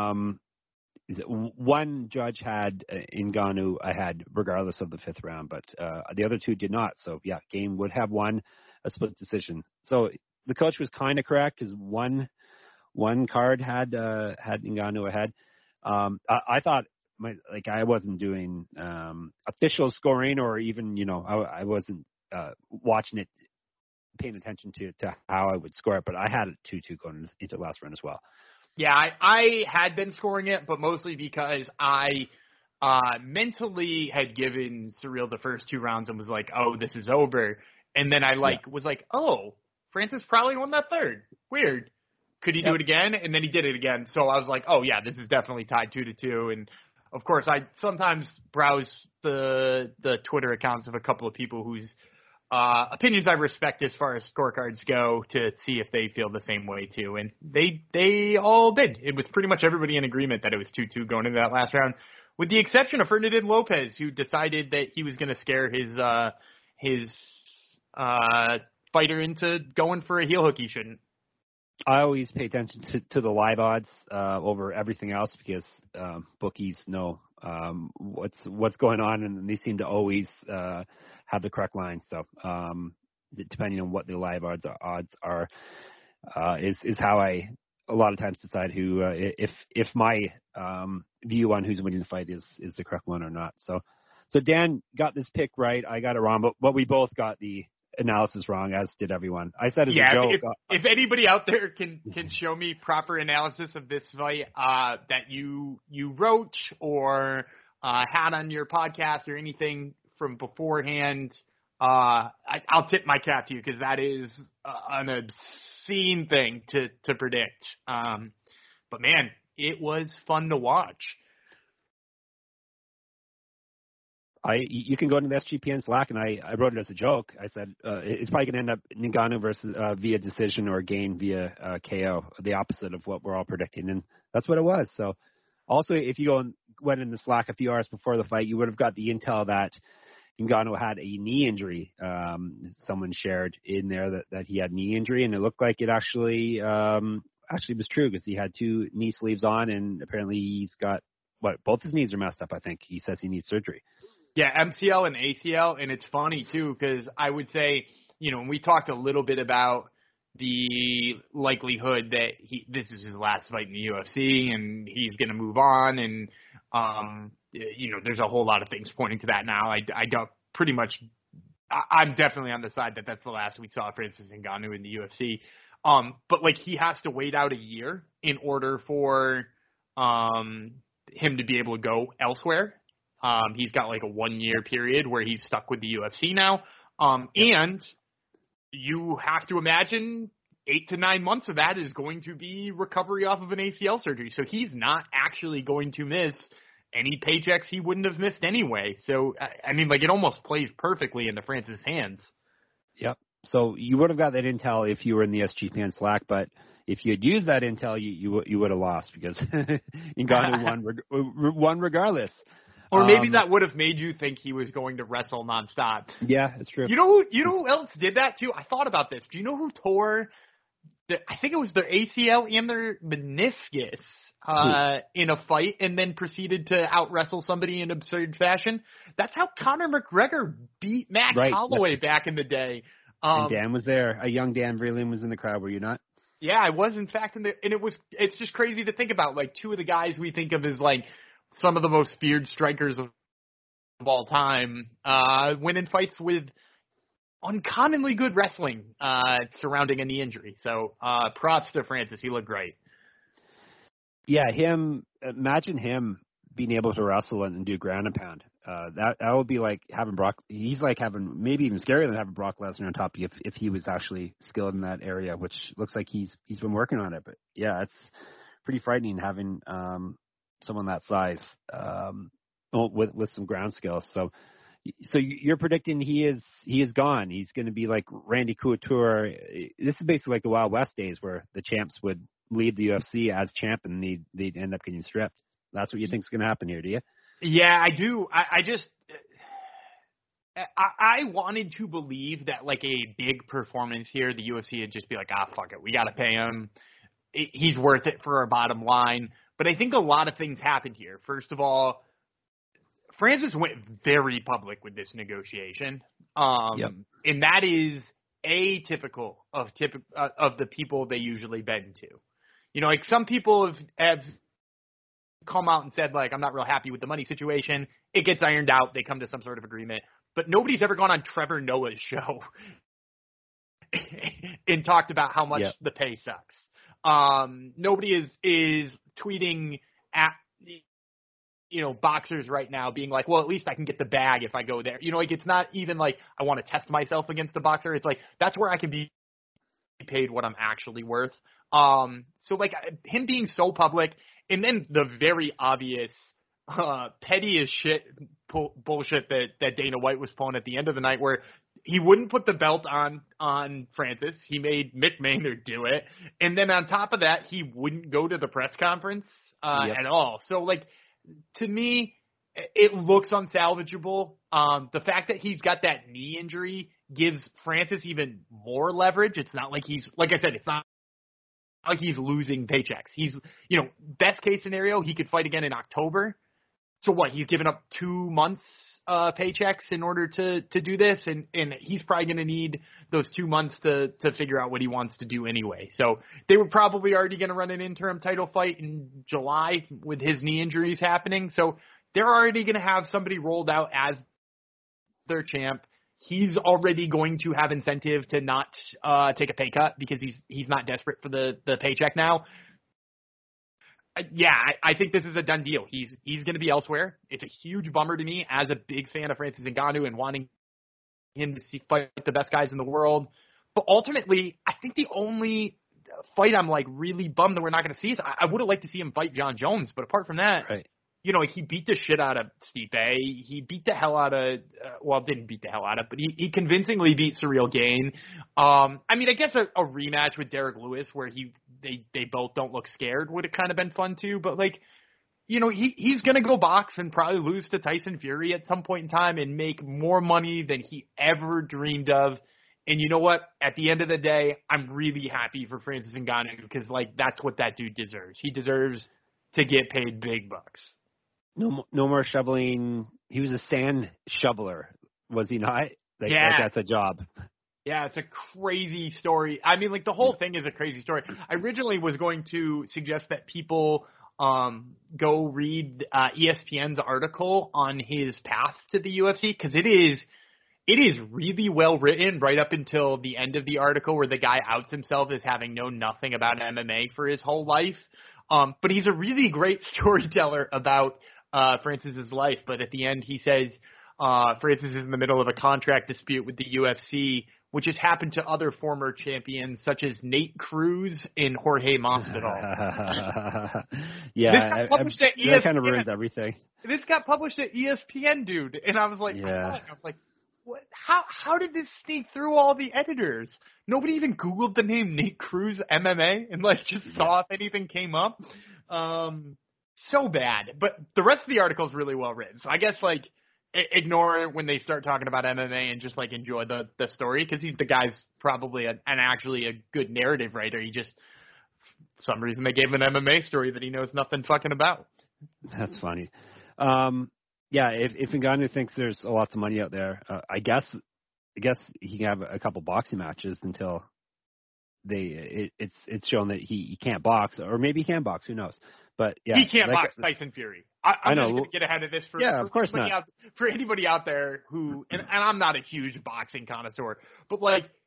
One judge had Ngannou ahead regardless of the 5th round, but the other two did not. So, yeah, Gane would have won a split decision. So the coach was kind of correct because one card had Ngannou ahead. I thought I wasn't doing official scoring or even I wasn't watching it, paying attention to how I would score it, but I had it 2-2 going into the last round as well. Yeah, I had been scoring it, but mostly because I mentally had given Surreal the first 2 rounds and was like, oh, this is over. And then I was like, oh, Francis probably won that 3rd. Weird. Could he do it again? And then he did it again. So I was like, oh, yeah, this is definitely tied 2-2. And, of course, I sometimes browse the Twitter accounts of a couple of people whose opinions I respect as far as scorecards go to see if they feel the same way, too. And they all did. It was pretty much everybody in agreement that it was 2-2 going into that last round, with the exception of Ferdinand Lopez, who decided that he was going to scare his fighter into going for a heel hook he shouldn't. I always pay attention to the live odds over everything else because bookies know what's going on, and they seem to always have the correct line. So depending on what the live odds are is how I a lot of times decide who if my view on who's winning the fight is the correct one or not. So Dan got this pick right. I got it wrong, but we both got the analysis wrong, as did everyone. I said as a joke. If anybody out there can show me proper analysis of this fight that you wrote or had on your podcast or anything from beforehand, I'll tip my cap to you because that is an obscene thing to predict. But man, it was fun to watch. You can go into the SGPN Slack, and I wrote it as a joke. I said it's probably going to end up Ngannou versus via decision or Gane via KO, the opposite of what we're all predicting, and that's what it was. So, also, if you went in the Slack a few hours before the fight, you would have got the intel that Ngannou had a knee injury. Someone shared in there that he had knee injury, and it looked like it actually was true because he had 2 knee sleeves on, and apparently he's got both his knees are messed up. I think he says he needs surgery. Yeah, MCL and ACL, and it's funny, too, because I would say, we talked a little bit about the likelihood that this is his last fight in the UFC, and he's going to move on, and there's a whole lot of things pointing to that now. I'm definitely on the side that that's the last we saw Francis Ngannou in the UFC. But like he has to wait out a year in order for him to be able to go elsewhere. He's got like a 1-year period where he's stuck with the UFC now. And you have to imagine 8 to 9 months of that is going to be recovery off of an ACL surgery. So he's not actually going to miss any paychecks he wouldn't have missed anyway. So, I mean, like it almost plays perfectly into Francis' hands. Yep. So you would have got that intel if you were in the SG fan Slack, but if you had used that intel, you would have lost because Ngannou won regardless. Or maybe that would have made you think he was going to wrestle nonstop. Yeah, it's true. You know who else did that too? I thought about this. Do you know who tore I think it was their ACL and their meniscus in a fight and then proceeded to out-wrestle somebody in absurd fashion? That's how Conor McGregor beat Max Holloway back in the day. And Dan was there. A young Dan Vreeland was in the crowd, were you not? Yeah, I was in fact it's just crazy to think about, like two of the guys we think of as like some of the most feared strikers of all time, winning fights with uncommonly good wrestling surrounding a knee injury. So props to Francis. He looked great. Yeah, imagine him being able to wrestle and do ground and pound. That would be like having he's like having, maybe even scarier than having Brock Lesnar on top of you if he was actually skilled in that area, which looks like he's been working on it. But yeah, it's pretty frightening having someone that size with some ground skills. So you're predicting he is gone. He's going to be like Randy Couture. This is basically like the Wild West days where the champs would leave the UFC as champ and they'd end up getting stripped. That's what you think is going to happen here, do you? Yeah, I do. I wanted to believe that like a big performance here, the UFC would just be like, fuck it, we got to pay him. He's worth it for our bottom line. But I think a lot of things happened here. First of all, Francis went very public with this negotiation, and that is atypical of the people they usually bend to. Like some people have come out and said, like, I'm not real happy with the money situation. It gets ironed out. They come to some sort of agreement. But nobody's ever gone on Trevor Noah's show and talked about how much the pay sucks. Nobody is tweeting at boxers right now being like, well, at least I can get the bag if I go there. Like it's not even like I want to test myself against a boxer. It's like that's where I can be paid what I'm actually worth. So like him being so public, and then the very obvious petty as shit bullshit that Dana White was pulling at the end of the night, where he wouldn't put the belt on Francis. He made Mick Maynard do it, and then on top of that, he wouldn't go to the press conference at all. So like, to me, it looks unsalvageable. The fact that he's got that knee injury gives Francis even more leverage. It's not like like I said, it's not like he's losing paychecks. He's, best case scenario, he could fight again in October. So what, he's given up 2 months paychecks in order to do this, and he's probably going to need those 2 months to figure out what he wants to do anyway. So they were probably already going to run an interim title fight in July with his knee injuries happening. So they're already going to have somebody rolled out as their champ. He's already going to have incentive to not take a pay cut because he's not desperate for the paycheck now. I think this is a done deal. He's going to be elsewhere. It's a huge bummer to me as a big fan of Francis Ngannou and wanting him to fight the best guys in the world. But ultimately, I think the only fight I'm like really bummed that we're not going to see is I would have liked to see him fight John Jones. But apart from that, he beat the shit out of Stipe. He beat the hell out of didn't beat the hell out of, but he convincingly beat Ciryl Gane. I guess a rematch with Derek Lewis where they both don't look scared would have kind of been fun too. But like, he's going to go box and probably lose to Tyson Fury at some point in time and make more money than he ever dreamed of. And you know what? At the end of the day, I'm really happy for Francis Ngannou because like that's what that dude deserves. He deserves to get paid big bucks. No more shoveling. He was a sand shoveler, was he not? Like that's a job. Yeah, it's a crazy story. I mean, like the whole thing is a crazy story. I originally was going to suggest that people go read ESPN's article on his path to the UFC, because it is really well written right up until the end of the article, where the guy outs himself as having known nothing about MMA for his whole life. But he's a really great storyteller about Francis's life. But at the end, he says Francis is in the middle of a contract dispute with the UFC, which has happened to other former champions such as Nate Cruz and Jorge Masvidal. Yeah, that kind of ruins everything. This got published at ESPN, dude, and I was like, what? How did this sneak through all the editors? Nobody even Googled the name Nate Cruz MMA and just saw if anything came up. So bad, but the rest of the article is really well written. So I guess ignore it when they start talking about MMA and just enjoy the story, because the guy's probably actually a good narrative writer. He just, for some reason, they gave him an MMA story that he knows nothing fucking about. That's funny. Yeah, if Ngannou thinks there's lots of money out there, I guess he can have a couple boxing matches until it's shown that he can't box, or maybe he can box. Who knows? But yeah, he can't box Tyson Fury. I'm just going to get ahead of this for of course not. For anybody out there who, and I'm not a huge boxing connoisseur, but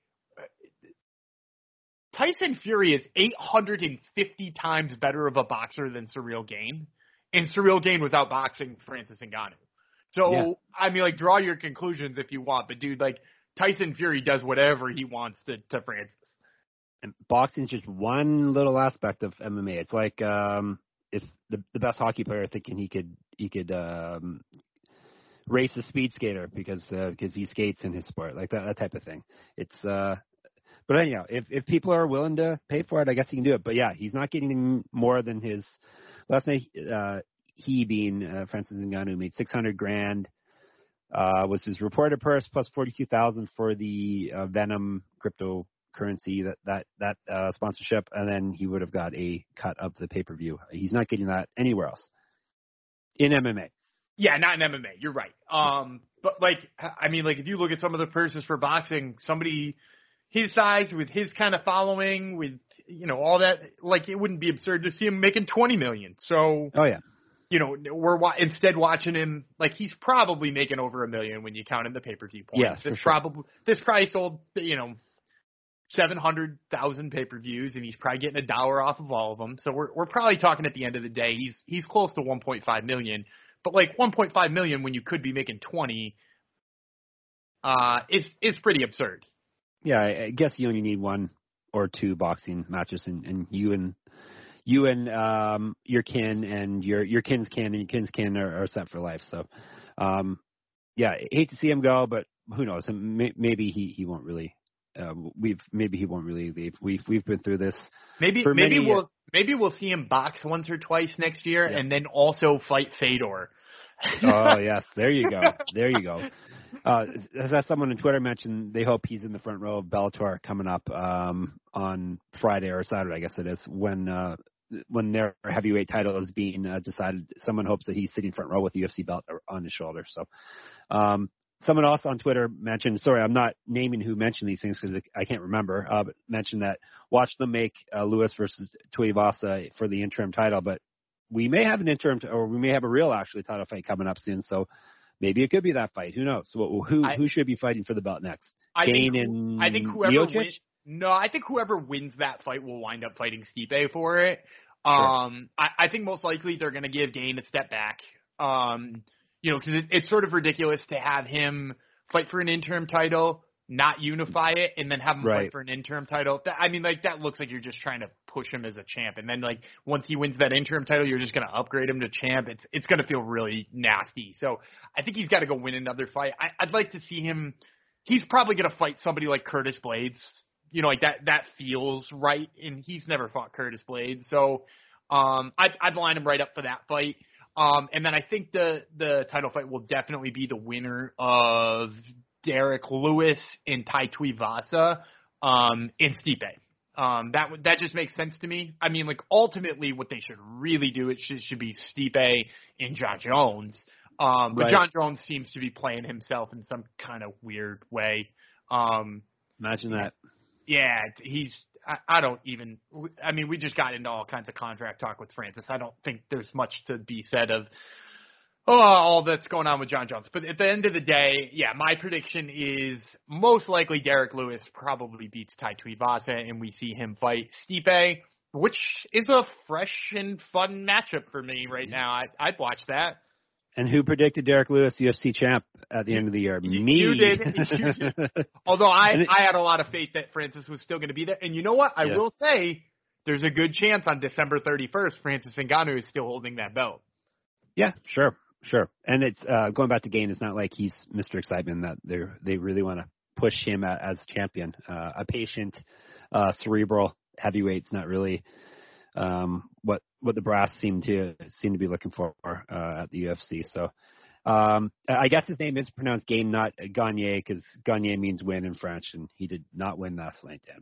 Tyson Fury is 850 times better of a boxer than Ciryl Gane, and Ciryl Gane was outboxing Francis Ngannou. So draw your conclusions if you want, but dude, Tyson Fury does whatever he wants to Francis. And boxing is just one little aspect of MMA. It's like if the best hockey player thinking he could race a speed skater because he skates in his sport, that type of thing. It's but anyhow, if people are willing to pay for it, I guess he can do it. But yeah, he's not getting more than his last night. He being Francis Ngannou made $600,000 was his reported purse, plus $42,000 for the Venom cryptocurrency that sponsorship, and then he would have got a cut of the pay-per-view. He's not getting that anywhere else in MMA. Yeah, not in MMA. You're right. But if you look at some of the purses for boxing, somebody his size with his kind of following, with all that, it wouldn't be absurd to see him making $20 million. So, oh yeah. We're instead watching him he's probably making over $1 million when you count in the pay-per-view points. Yes, This probably sold 700,000 pay-per-views, and he's probably getting $1 off of all of them. So we're probably talking at the end of the day, he's close to 1.5 million. But 1.5 million when you could be making 20, is pretty absurd. Yeah, I guess you only need one or two boxing matches, and you and your kin and your kin's kin and your kin's kin are set for life. So, yeah, I hate to see him go, but who knows? Maybe he won't really. Maybe he won't really leave. We've been through this. Maybe we'll see him box once or twice next year, and then also fight Fedor. Oh yes, there you go. As someone on Twitter mentioned, they hope he's in the front row of Bellator coming up on Friday or Saturday, I guess it is, when their heavyweight title is being decided. Someone hopes that he's sitting front row with the UFC belt on his shoulder. So, someone else on Twitter mentioned, sorry, I'm not naming who mentioned these things because I can't remember, but mentioned that watch them make Lewis versus Tuivasa for the interim title, but we may have an interim, or we may have a real actually title fight coming up soon. So maybe it could be that fight. Who knows? Who should be fighting for the belt next? I think whoever Miocic? I think whoever wins that fight will wind up fighting Stipe for it. Sure. I think most likely they're going to give Gane a step back. Because it's sort of ridiculous to have him fight for an interim title, not unify it, and then have him fight for an interim title. That looks like you're just trying to push him as a champ. And then, once he wins that interim title, you're just going to upgrade him to champ. It's going to feel really nasty. So I think he's got to go win another fight. I'd like to see him. He's probably going to fight somebody like Curtis Blades. That feels right, and he's never fought Curtis Blades. So I'd line him right up for that fight. And then I think the title fight will definitely be the winner of Derek Lewis and Tai Tuivasa in Stipe. That just makes sense to me. Ultimately what they should really do, it should be Stipe and John Jones. But John Jones seems to be playing himself in some kind of weird way. Imagine that. Yeah, I don't even – I mean, we just got into all kinds of contract talk with Francis. I don't think there's much to be said of all that's going on with John Jones. But at the end of the day, yeah, my prediction is most likely Derek Lewis probably beats Tai Tuivasa, and we see him fight Stipe, which is a fresh and fun matchup for me right now. I'd watch that. And who predicted Derek Lewis UFC champ at the end of the year? Me. You did. Although I had a lot of faith that Francis was still going to be there. And you know what? I will say there's a good chance on December 31st, Francis Ngannou is still holding that belt. Yeah, sure. And it's going back to Gane, it's not like he's Mr. Excitement, that they really want to push him as champion. A patient, cerebral heavyweight's not really what the brass seem to be looking for at the UFC. So I guess his name is pronounced Gane, not Gagne, because Gagne means win in French, and he did not win last night, Dan.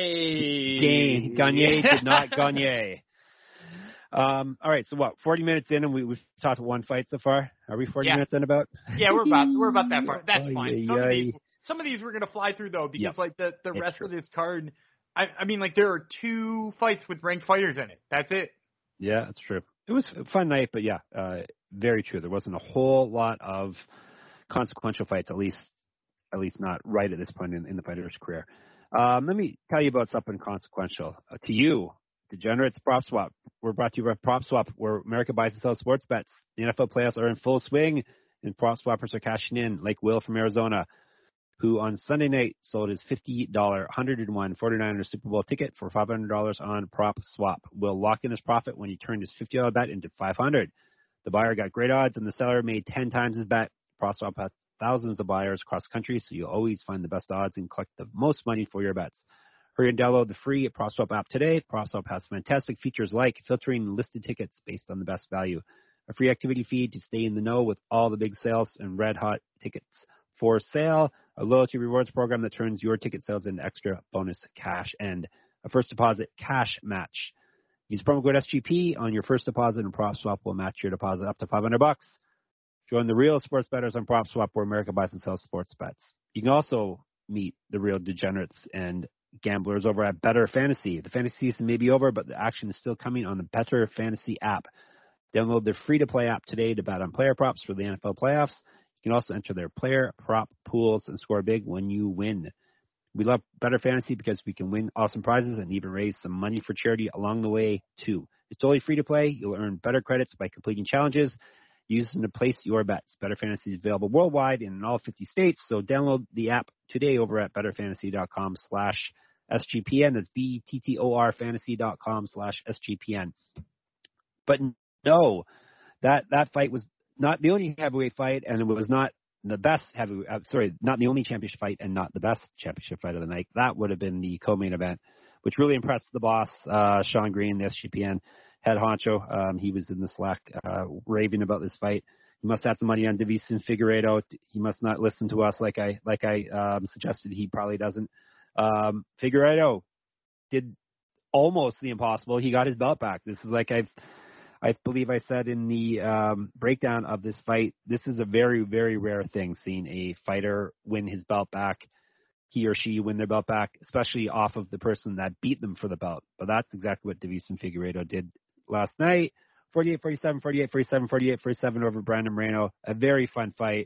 Hey. Gagne did not Gagne. All right, so what? 40 minutes in, and we've talked one fight so far. Are we 40 minutes in about? Yeah, we're about that far. That's fine. Some of these we're gonna fly through though, because like the rest of this card, I mean, like there are 2 fights with ranked fighters in it. That's it. Yeah, that's true. It was a fun night, but yeah, very true. There wasn't a whole lot of consequential fights, at least not right at this point in the fighter's career. Let me tell you about something consequential to you. Degenerates Prop Swap. We're brought to you by Prop Swap, where America buys and sells sports bets. The NFL playoffs are in full swing, and prop swappers are cashing in, like Will from Arizona, who on Sunday night sold his $50 101 49ers Super Bowl ticket for $500 on Prop Swap. Will locked in his profit when he turned his $50 bet into $500. The buyer got great odds, and the seller made 10 times his bet. Prop Swap has thousands of buyers across the country, so you'll always find the best odds and collect the most money for your bets. Hurry and download the free PropSwap app today. PropSwap has fantastic features like filtering listed tickets based on the best value, a free activity feed to stay in the know with all the big sales and red-hot tickets for sale, a loyalty rewards program that turns your ticket sales into extra bonus cash, and a first deposit cash match. Use promo code SGP on your first deposit, and PropSwap will match your deposit up to $500. Join the real sports bettors on PropSwap, where America buys and sells sports bets. You can also meet the real degenerates and gamblers over at Better Fantasy. The fantasy season may be over, but the action is still coming on the Better Fantasy app. Download their free-to-play app today to bet on player props for the NFL playoffs. You can also enter their player prop pools and score big when you win. We love Better Fantasy because we can win awesome prizes and even raise some money for charity along the way, too. It's totally free to play. You'll earn better credits by completing challenges. Use them to place your bets. Better Fantasy is available worldwide and in all 50 states, so download the app today over at betterfantasy.com/SGPN. That's BTTOR fantasy.com/SGPN. But no, that fight was not the only heavyweight fight, and it was not the best not the only championship fight and not the best championship fight of the night. That would have been the co-main event, which really impressed the boss, Sean Green, the SGPN head honcho. He was in the Slack raving about this fight. He must have some money on Deiveson Figueiredo. He must not listen to us like I suggested. He probably doesn't. Figueiredo did almost the impossible. He got his belt back. This is like I believe I said in the breakdown of this fight, this is a very, very rare thing, seeing a fighter win his belt back, he or she win their belt back, especially off of the person that beat them for the belt. But that's exactly what Deiveson Figueiredo did last night. 48-47, 48-47, 48-47 over Brandon Moreno. A very fun fight.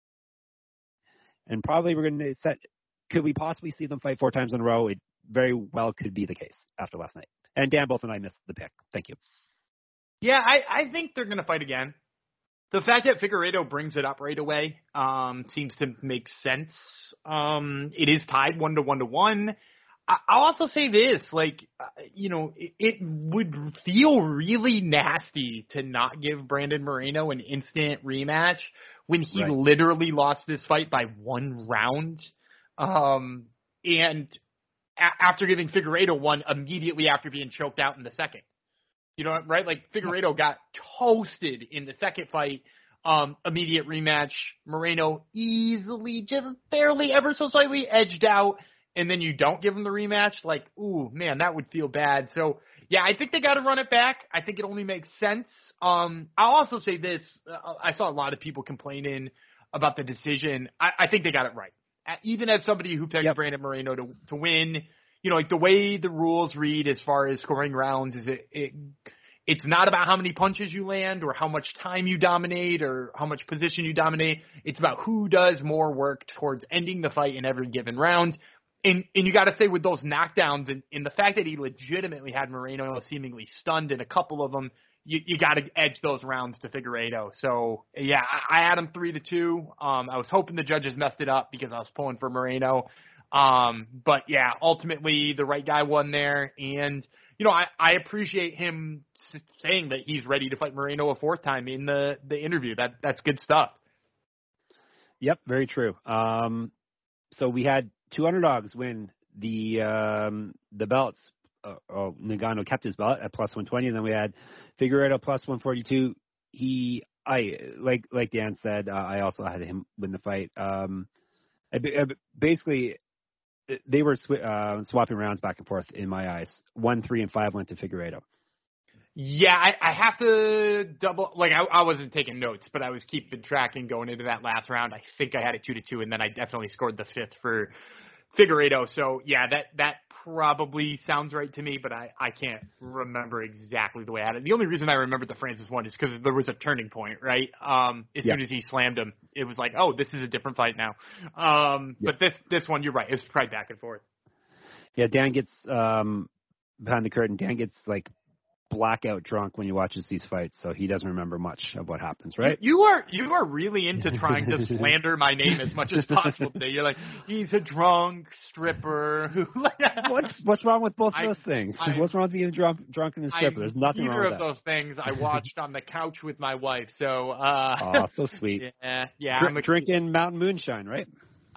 And probably we're going to set, could we possibly see them fight 4 times in a row? It very well could be the case after last night. And Dan, both and I missed the pick. Thank you. Yeah, I think they're going to fight again. The fact that Figueiredo brings it up right away seems to make sense. It is tied 1-1. I'll also say this, it would feel really nasty to not give Brandon Moreno an instant rematch when he literally lost this fight by 1 round. And after giving Figueiredo one immediately after being choked out in the second. You know, right? Like, Figueiredo got toasted in the second fight. Immediate rematch. Moreno easily, just barely, ever so slightly edged out. And then you don't give him the rematch. Like, ooh, man, that would feel bad. So, yeah, I think they got to run it back. I think it only makes sense. I'll also say this. I saw a lot of people complaining about the decision. I think they got it right. Even as somebody who picked Brandon Moreno to win, like the way the rules read as far as scoring rounds is it's not about how many punches you land or how much time you dominate or how much position you dominate. It's about who does more work towards ending the fight in every given round. And you got to say with those knockdowns and the fact that he legitimately had Moreno seemingly stunned in a couple of them, you got to edge those rounds to Figueiredo. So, yeah, I had him 3-2. I was hoping the judges messed it up because I was pulling for Moreno. But, yeah, ultimately the right guy won there. And, I appreciate him saying that he's ready to fight Moreno a fourth time in the interview. That's good stuff. Yep, very true. So we had two underdogs win the belts. Ngannou kept his belt at plus 120, and then we had Figueiredo plus 142. Like Dan said, I also had him win the fight. Basically, they were swapping rounds back and forth in my eyes. 1, 3, and 5 went to Figueiredo. Yeah, I have to double. I wasn't taking notes, but I was keeping track and going into that last round. I think I had it 2-2, and then I definitely scored the fifth for Figueiredo. So yeah, that probably sounds right to me, but I can't remember exactly the way I had it. The only reason I remembered the Francis one is because there was a turning point, right? Soon as he slammed him, it was like, oh, this is a different fight now. But this one, you're right, it's probably back and forth. Yeah, Dan gets behind the curtain. Dan gets blackout drunk when he watches these fights, so he doesn't remember much of what happens, right? You are really into trying to slander my name as much as possible today. You're like, he's a drunk stripper. What's wrong with both of those things? What's wrong with being drunk and a stripper? There's nothing wrong with that. Either of those things I watched on the couch with my wife. So, so sweet. Yeah. Drinking Mountain Moonshine, right?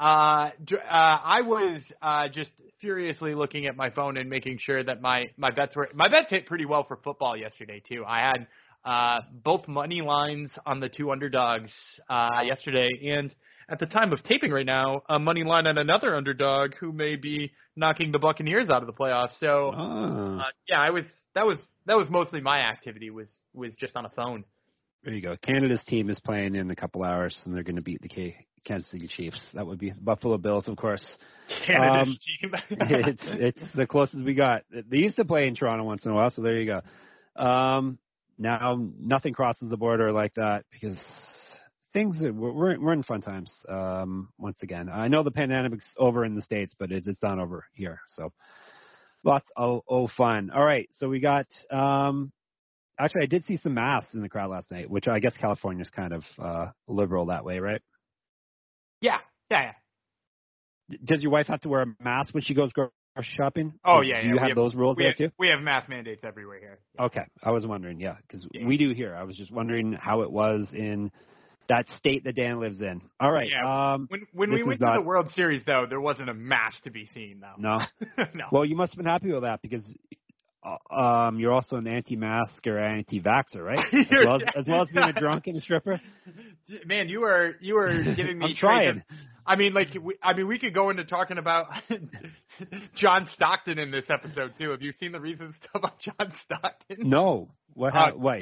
I was just furiously looking at my phone and making sure that my bets hit pretty well for football yesterday too. I had both money lines on the two underdogs yesterday, and at the time of taping right now, a money line on another underdog who may be knocking the Buccaneers out of the playoffs. So that was mostly my activity was just on a phone. There you go. Canada's team is playing in a couple hours, and they're going to beat the Kansas City Chiefs. That would be Buffalo Bills, of course. Canada's team. it's the closest we got. They used to play in Toronto once in a while, so there you go. Now nothing crosses the border like that because we're in fun times once again. I know the pandemic's over in the States, but it's not over here. So lots of fun. All right, so we got. Actually, I did see some masks in the crowd last night, which I guess California's kind of liberal that way, right? Yeah. Does your wife have to wear a mask when she goes grocery shopping? Oh, yeah. Do you have those rules there, too? We have mask mandates everywhere here. Yeah. Okay. I was wondering, because we do here. I was just wondering how it was in that state that Dan lives in. All right. Yeah. When we went to the World Series, though, there wasn't a mask to be seen, though. No? No. Well, you must have been happy with that because you're also an anti-mask or anti-vaxxer, right? As well as being a drunk and a stripper. Man, you are giving me. I'm trying. We could go into talking about John Stockton in this episode too. Have you seen the recent stuff about John Stockton? No. What?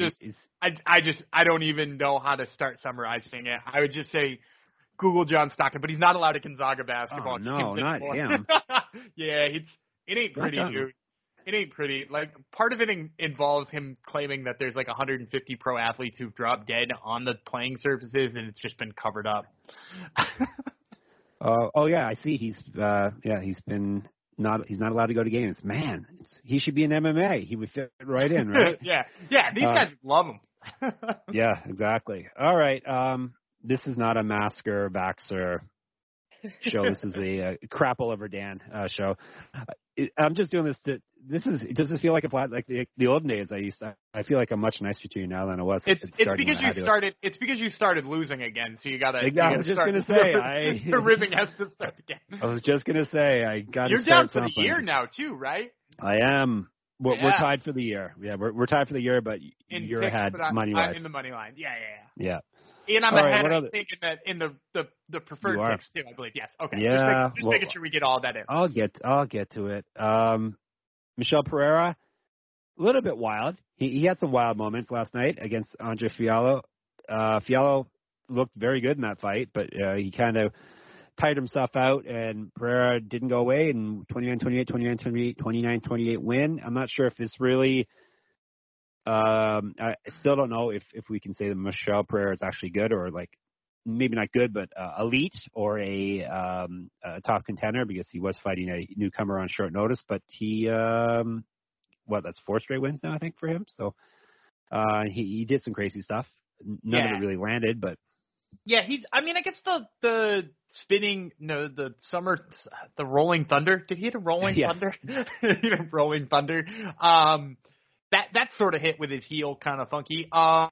I don't even know how to start summarizing it. I would just say Google John Stockton, but he's not allowed at Gonzaga basketball. Oh, no, not him. Yeah, it ain't pretty, dude. It ain't pretty. Part of it involves him claiming that there's 150 pro athletes who've dropped dead on the playing surfaces, and it's just been covered up. I see. He's not allowed to go to games. Man, he should be in MMA. He would fit right in, right? Yeah. These guys love him. Yeah, exactly. All right. This is not a masker vaxxer show. This is a crap all over Dan show. I'm just doing this does this feel like the olden days? I feel like I'm much nicer to you now than I was. It's because you started losing again, so you gotta. I was just gonna say the ribbing has to start again. I was just gonna say I got to. You're down for the year now too, right? I am. We're tied for the year. Yeah, we're tied for the year, but you're ahead money wise. In the money line. Yeah. Yeah. And I'm ahead, I think, in the preferred picks, too, I believe. Yes. Okay. Yeah. Just making sure we get all that in. I'll get to it. Michel Pereira, a little bit wild. He had some wild moments last night against Andre Fiallo. Fiallo looked very good in that fight, but he kind of tired himself out, and Pereira didn't go away, and 29-28, 29-28, 29-28 win. I'm not sure if this really I still don't know if we can say that Michel Pereira is actually good, or like maybe not good, but elite, or a top contender, because he was fighting a newcomer on short notice. But he, that's 4 straight wins now, I think, for him. So he did some crazy stuff. None of it really landed, but. Yeah, I guess the spinning, the Rolling Thunder. Did he hit a Rolling Thunder? He hit a Rolling Thunder. That sort of hit with his heel kind of funky. I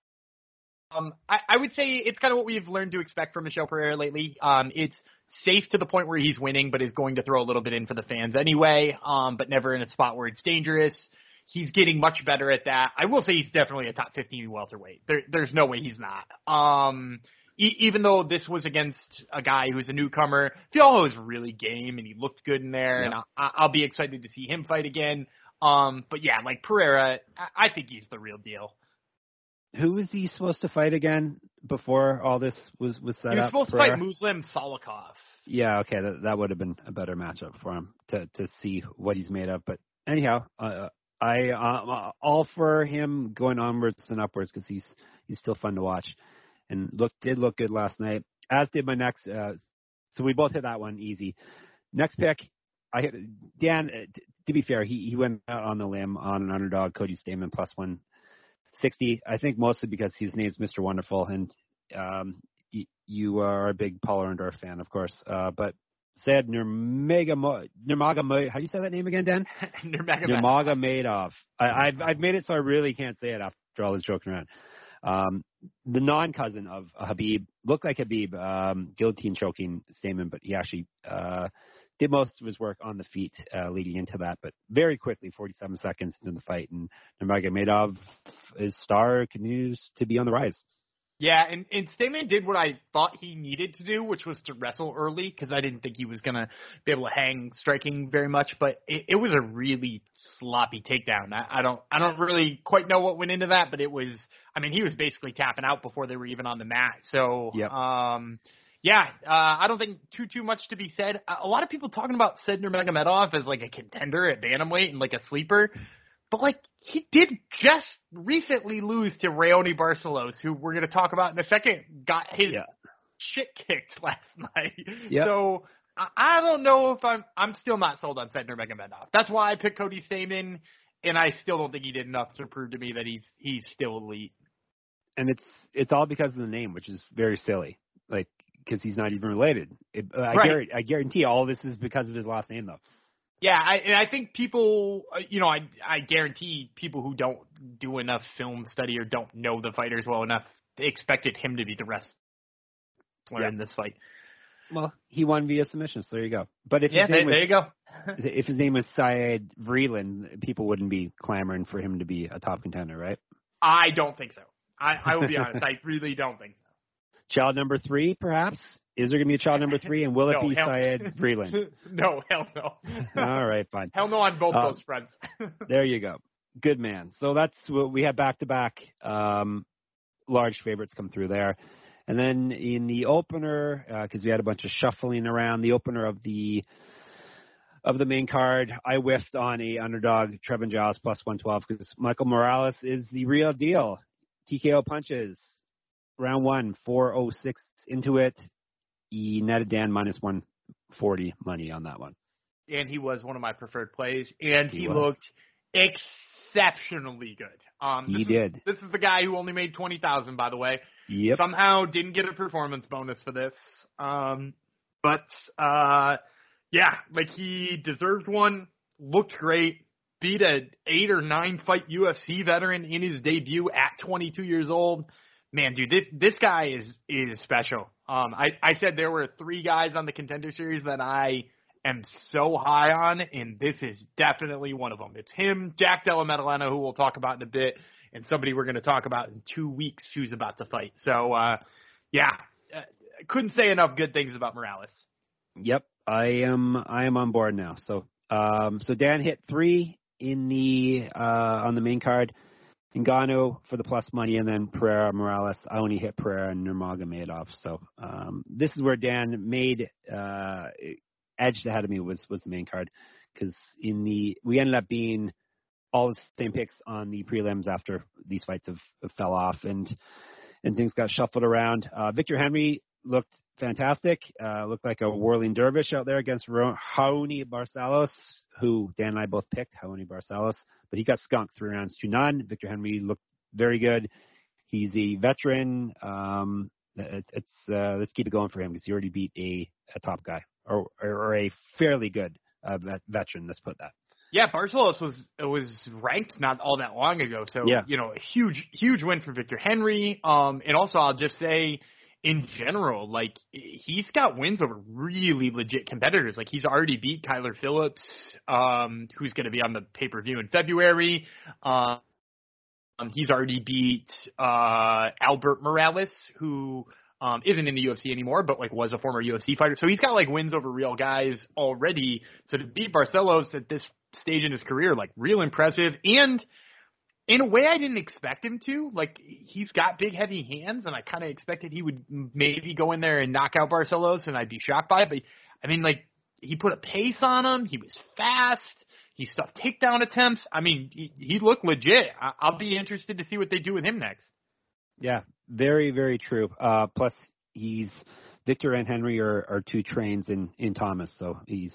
would say it's kind of what we've learned to expect from Michel Pereira lately. It's safe to the point where he's winning, but is going to throw a little bit in for the fans anyway, but never in a spot where it's dangerous. He's getting much better at that. I will say he's definitely a top 15 welterweight. There's no way he's not. Even though this was against a guy who's a newcomer, Fialho was really game, and he looked good in there, and I'll be excited to see him fight again. But yeah, like Pereira, I think he's the real deal. Who was he supposed to fight again before all this was set up? He was supposed to fight Muslim Salikov. Yeah, okay, that would have been a better matchup for him to see what he's made of. But anyhow, I all for him going onwards and upwards, because he's still fun to watch, and did look good last night. As did my next. So we both hit that one easy. Next pick, I hit Dan. To be fair, he went out on the limb on an underdog, Cody Stamann plus 160. I think mostly because his name's Mr. Wonderful, and you are a big Paul Orndorff fan, of course. But said Nurmagomedov. How do you say that name again, Dan? Nurmagomedov. I've made it so I really can't say it after all this joking around. The non-cousin of Habib, looked like Habib, guillotine choking Stamann, but he actually did most of his work on the feet leading into that. But very quickly, 47 seconds into the fight, and Nurmagomedov, his star continues to be on the rise. Yeah, and Stamann did what I thought he needed to do, which was to wrestle early, because I didn't think he was going to be able to hang striking very much. But it was a really sloppy takedown. I don't really quite know what went into that, but it was. I mean, he was basically tapping out before they were even on the mat. So, yep. I don't think too much to be said. A lot of people talking about Said Nurmagomedov as like a contender at bantamweight and like a sleeper. But, like, he did just recently lose to Raoni Barcelos, who we're going to talk about in a second, got his shit kicked last night. Yep. So, I don't know if I'm still not sold on Said Nurmagomedov. That's why I picked Cody Stamann, and I still don't think he did enough to prove to me that he's still elite. And it's all because of the name, which is very silly. Like, because he's not even related. I guarantee all this is because of his last name, though. Yeah, I think people, I guarantee people who don't do enough film study or don't know the fighters well enough, they expected him to be the wrestler in this fight. Well, he won via submission, so there you go. But if there you go. If his name was Syed Vreeland, people wouldn't be clamoring for him to be a top contender, right? I don't think so. I will be honest, I really don't think so. Child number 3, perhaps? Is there going to be a child number 3, and will it be Syed Vreeland? No, hell no. All right, fine. Hell no on both those fronts. There you go. Good man. So that's what we have back-to-back large favorites come through there. And then in the opener, because we had a bunch of shuffling around, the opener of the main card, I whiffed on a underdog, Trevin Giles plus 112, because Michael Morales is the real deal. TKO punches. Round 1, 4:06 into it. He netted Dan minus 140 money on that one. And he was one of my preferred plays, and he looked exceptionally good. He did. This is the guy who only made $20,000, by the way. Yep. Somehow didn't get a performance bonus for this. Like he deserved one. Looked great. Beat an 8 or 9 fight UFC veteran in his debut at 22 years old. Man, dude, this guy is special. I said there were 3 guys on the Contender Series that I am so high on, and this is definitely one of them. It's him, Jack Della Maddalena, who we'll talk about in a bit, and somebody we're going to talk about in 2 weeks who's about to fight. So, couldn't say enough good things about Morales. Yep, I am on board now. So Dan hit 3 in the on the main card. Ngannou for the plus money, and then Pereira, Morales. I only hit Pereira and Nurmagomedov. So this is where Dan made edged ahead of me was the main card, because we ended up being all the same picks on the prelims after these fights have fell off and things got shuffled around. Victor Henry looked fantastic. Looked like a whirling dervish out there against Raoni Barcelos, who Dan and I both picked, Raoni Barcelos, but he got skunked 3 rounds to none. Victor Henry looked very good. He's a veteran. Let's keep it going for him, because he already beat a top guy or a fairly good veteran. Let's put that. Yeah, Barcelos was ranked not all that long ago, so yeah. A huge win for Victor Henry. And also, I'll just say, in general, like, he's got wins over really legit competitors. Like, he's already beat Kyler Phillips, who's going to be on the pay-per-view in February. He's already beat Albert Morales, who isn't in the UFC anymore, but like was a former UFC fighter. So he's got like wins over real guys already. So to beat Barcelos at this stage in his career, like, real impressive. And in a way I didn't expect him to. Like, he's got big, heavy hands, and I kind of expected he would maybe go in there and knock out Barcelos, and I'd be shocked by it. But, I mean, like, he put a pace on him. He was fast. He stuffed takedown attempts. I mean, he looked legit. I'll be interested to see what they do with him next. Yeah, very, very true. Plus, Victor and Henry are 2 trains in Thomas, so he's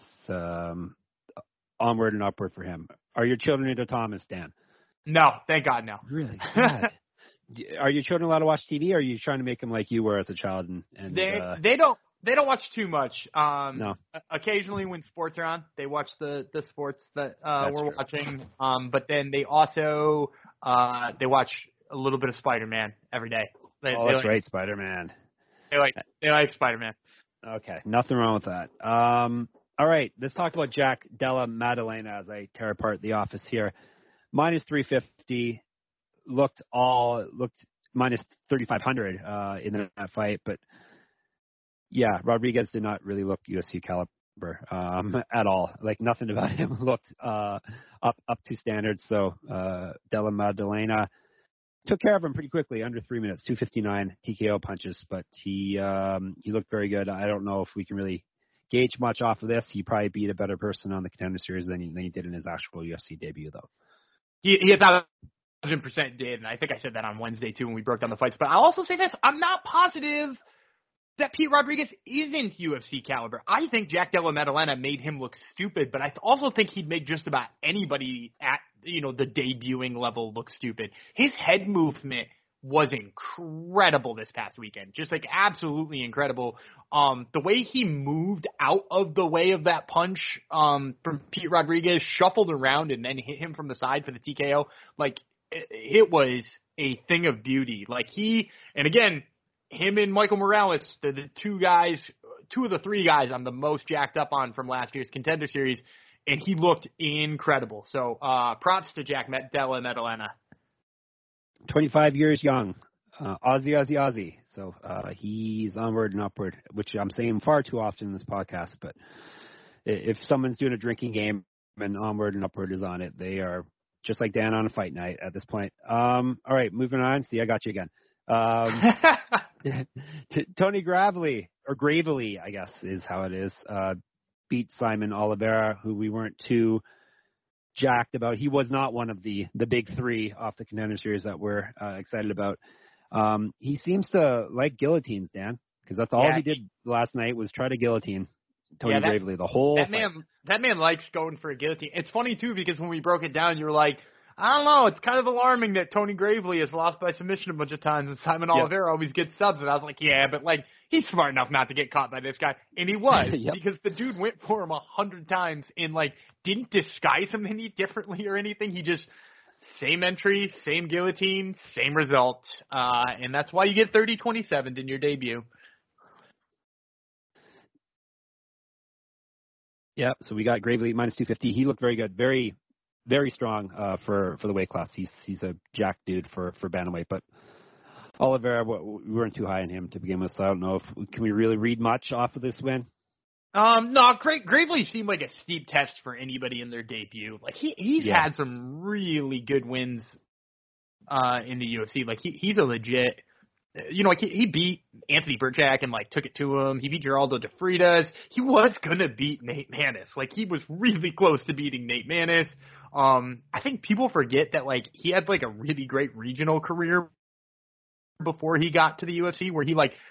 onward and upward for him. Are your children into Thomas, Dan? No, thank God, no. Really? God. Are your children allowed to watch TV, or are you trying to make them like you were as a child? And they don't watch too much. No. Occasionally, when sports are on, they watch the sports that we're watching. But then they also they watch a little bit of Spider-Man every day. That's right, Spider-Man. They like Spider-Man. Okay, nothing wrong with that. All right, let's talk about Jack Della Maddalena as I tear apart the office here. Minus 350, looked minus 3,500 in that fight, but yeah, Rodriguez did not really look UFC caliber at all. Like, nothing about him looked up to standards. So Della Maddalena took care of him pretty quickly, under 3 minutes, 259 TKO punches, but he looked very good. I don't know if we can really gauge much off of this. He probably beat a better person on the Contender Series than he did in his actual UFC debut, though. He 1,000% did, and I think I said that on Wednesday, too, when we broke down the fights. But I'll also say this. I'm not positive that Pete Rodriguez isn't UFC caliber. I think Jack Della Maddalena made him look stupid, but I also think he'd make just about anybody at, the debuting level look stupid. His head movement was incredible this past weekend. Just, like, absolutely incredible. The way he moved out of the way of that punch from Pete Rodriguez, shuffled around, and then hit him from the side for the TKO, like, it was a thing of beauty. Like, and again, him and Michael Morales, the 2 of the 3 guys I'm the most jacked up on from last year's Contender Series, and he looked incredible. So props to Jack Della Maddalena. 25 years young, Aussie. So he's onward and upward, which I'm saying far too often in this podcast. But if someone's doing a drinking game and onward and upward is on it, they are just like Dan on a fight night at this point. All right, moving on. See, I got you again. Tony Gravely, I guess is how it is, beat Simon Oliveira, who we weren't too jacked about. He was not one of the big 3 off the Contender Series that we're excited about. He seems to like guillotines, Dan, because that's all he did last night was try to guillotine Tony Gravely the whole fight. That man likes going for a guillotine. It's funny, too, because when we broke it down, you were like, I don't know, it's kind of alarming that Tony Gravely has lost by submission a bunch of times and Simon Oliveira always gets subs. And I was like, yeah, but like, he's smart enough not to get caught by this guy. And he was, because the dude went for him 100 times and like didn't disguise him any differently or anything. He just, same entry, same guillotine, same result. And that's why you get 30-27 in your debut. Yeah, so we got Gravely minus 250. He looked very good, very, very strong for the weight class. He's a jack dude for bantamweight, but Oliveira, we weren't too high on him to begin with, so I don't know can we really read much off of this win? No, Gravely seemed like a steep test for anybody in their debut. Like he's had some really good wins in the UFC. Like he's a legit. Like he beat Anthony Burchak and like took it to him. He beat Geraldo de Freitas. He was gonna beat Nate Maness. Like he was really close to beating Nate Maness. I think people forget that like he had like a really great regional career before he got to the UFC, where he like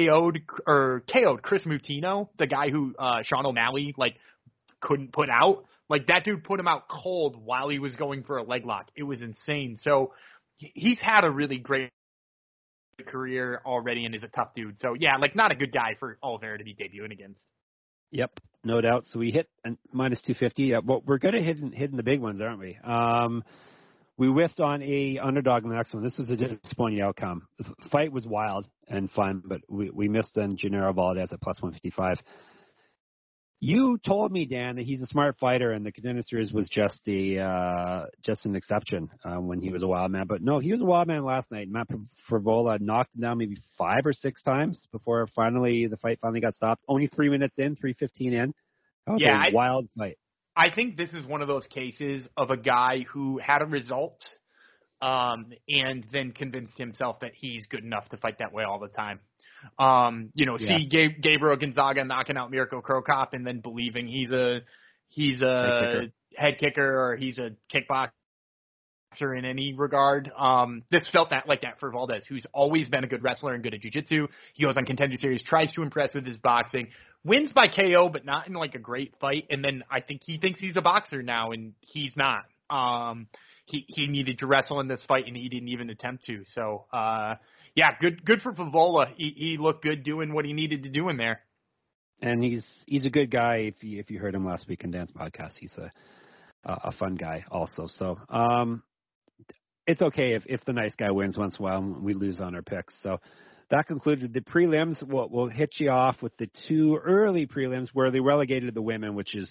KO'd Chris Mutino, the guy who Sean O'Malley like couldn't put out. Like that dude put him out cold while he was going for a leg lock. It was insane. So he's had a really great career already and is a tough dude. So yeah, like not a good guy for Oliveira to be debuting against. Yep, no doubt. So we hit minus 250. Well, we're good at hitting the big ones, aren't we? We whiffed on a underdog in the next one. This was a disappointing outcome. The fight was wild and fun, but we missed on Gennaro Valdez at plus 155. You told me, Dan, that he's a smart fighter and the Contender Series was just an exception when he was a wild man. But no, he was a wild man last night. Matt Frevola knocked him down maybe 5 or 6 times before the fight finally got stopped. Only 3 minutes in, 3:15 in. That was a wild fight. I think this is one of those cases of a guy who had a result and then convinced himself that he's good enough to fight that way all the time. See Gabriel Gonzaga knocking out Mirko Cro Cop and then believing he's a head kicker or he's a kickboxer in any regard. This felt like that for Valdez, who's always been a good wrestler and good at jiu-jitsu. He goes on Contender Series, tries to impress with his boxing, wins by KO, but not in like a great fight. And then I think he thinks he's a boxer now, and he's not. He needed to wrestle in this fight, and he didn't even attempt to. So, good for Frevola. He looked good doing what he needed to do in there. And he's a good guy. If you heard him last week in Dan's podcast, he's a fun guy also. So it's okay if the nice guy wins once in a while and we lose on our picks. So that concluded the prelims. We'll hit you off with the 2 early prelims where they relegated the women, which is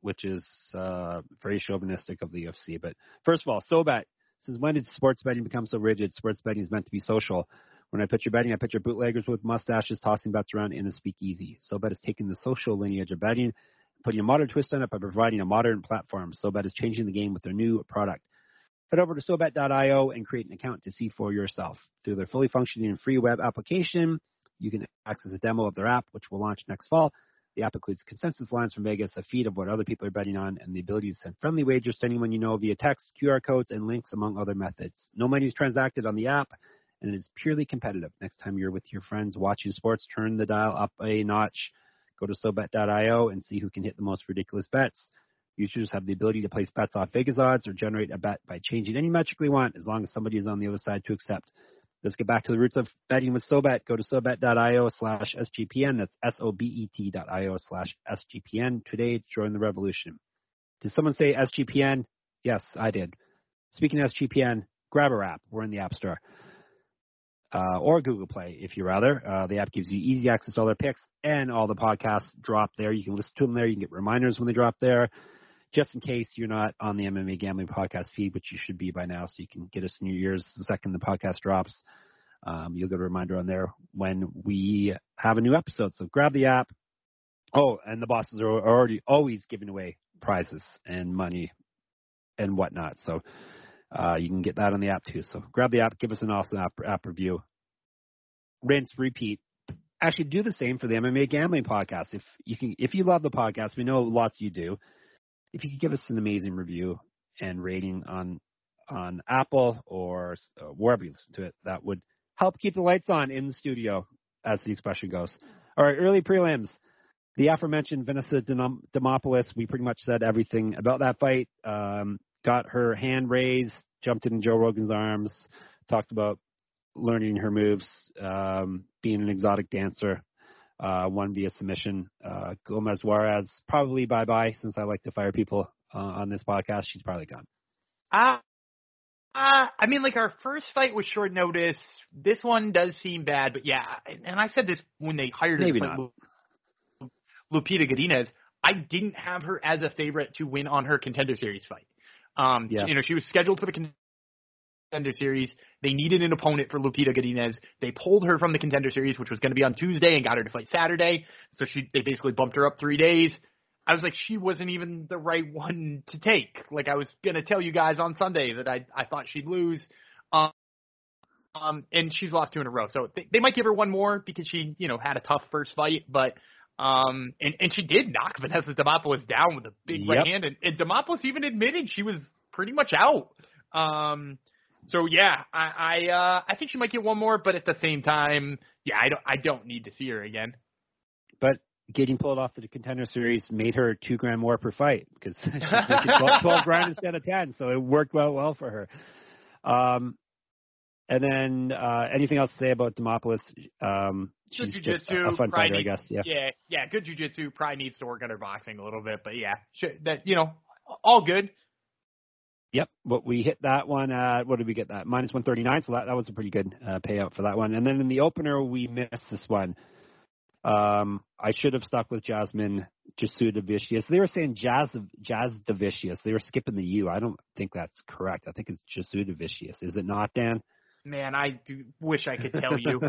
very chauvinistic of the UFC. But first of all, SoBet says, when did sports betting become so rigid? Sports betting is meant to be social. When I picture betting, I picture bootleggers with mustaches tossing bets around in a speakeasy. SoBet is taking the social lineage of betting, putting a modern twist on it by providing a modern platform. SoBet is changing the game with their new product. Head over to SoBet.io and create an account to see for yourself. Through their fully functioning and free web application, you can access a demo of their app, which will launch next fall. The app includes consensus lines from Vegas, a feed of what other people are betting on, and the ability to send friendly wagers to anyone you know via text, QR codes, and links, among other methods. No money is transacted on the app, and it is purely competitive. Next time you're with your friends watching sports, turn the dial up a notch. Go to SoBet.io and see who can hit the most ridiculous bets. Users have the ability to place bets off Vegas odds or generate a bet by changing any metric they want, as long as somebody is on the other side to accept. Let's get back to the roots of betting with SoBet. Go to SoBet.io/SGPN. That's SoBet.io/SGPN. Today, join the revolution. Did someone say SGPN? Yes, I did. Speaking of SGPN, grab our app. We're in the App Store. Or Google Play, if you rather. The app gives you easy access to all their picks, and all the podcasts drop there. You can listen to them there. You can get reminders when they drop there. Just in case you're not on the MMA Gambling Podcast feed, which you should be by now, so you can get us in your ears the second the podcast drops. You'll get a reminder on there when we have a new episode. So grab the app. Oh, and the bosses are already always giving away prizes and money and whatnot. So you can get that on the app too. So grab the app. Give us an awesome app review. Rinse, repeat. Actually, do the same for the MMA Gambling Podcast. If you love the podcast, we know lots of you do. If you could give us an amazing review and rating on Apple or wherever you listen to it, that would help keep the lights on in the studio, as the expression goes. All right, early prelims. The aforementioned Vanessa Demopoulos, we pretty much said everything about that fight. Got her hand raised, jumped in Joe Rogan's arms, talked about learning her moves, being an exotic dancer. Won via submission. Gomez Juarez, probably bye-bye, since I like to fire people on this podcast. She's probably gone. I mean, like, our first fight was short notice. This one does seem bad, but yeah, and I said this when they hired her to fight Lupita Godinez. I didn't have her as a favorite to win on her Contender Series fight. She was scheduled for the Contender Series. They needed an opponent for Lupita Godinez. They pulled her from the Contender Series, which was going to be on Tuesday, and got her to fight Saturday. So they basically bumped her up 3 days. I was like, she wasn't even the right one to take. Like, I was going to tell you guys on Sunday that I thought she'd lose. And And she's lost 2 in a row. So they might give her one more because she, had a tough first fight. But and she did knock Vanessa Demopoulos down with a big right hand. And Demopoulos even admitted she was pretty much out. So yeah, I think she might get one more. But at the same time, yeah, I don't need to see her again. But getting pulled off the Contender Series made her $2,000 more per fight because she making 12 grand instead of 10. So it worked well for her. And then anything else to say about Demopoulos? She's just a fun fighter, I guess. Yeah, good jiu-jitsu. Probably needs to work on her boxing a little bit, but yeah, all good. Yep, but we hit that one at, what did we get that? Minus 139, so that was a pretty good payout for that one. And then in the opener, we missed this one. I should have stuck with Jasmine Jasudavicius. They were saying Jazdavicius. They were skipping the U. I don't think that's correct. I think it's Jasudavicius. Is it not, Dan? Man, I wish I could tell you.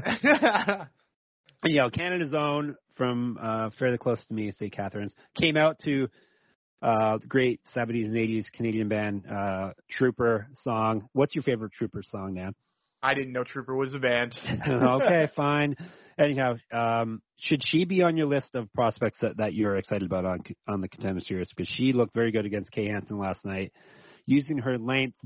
Canada's Own from fairly close to me, St. Catharines, came out to the great 70s and 80s Canadian band Trooper song. What's your favorite Trooper song, Dan? I didn't know Trooper was a band. Okay, fine. Anyhow, should she be on your list of prospects that you're excited about on the Contender Series? Because she looked very good against Kay Hansen last night. Using her length,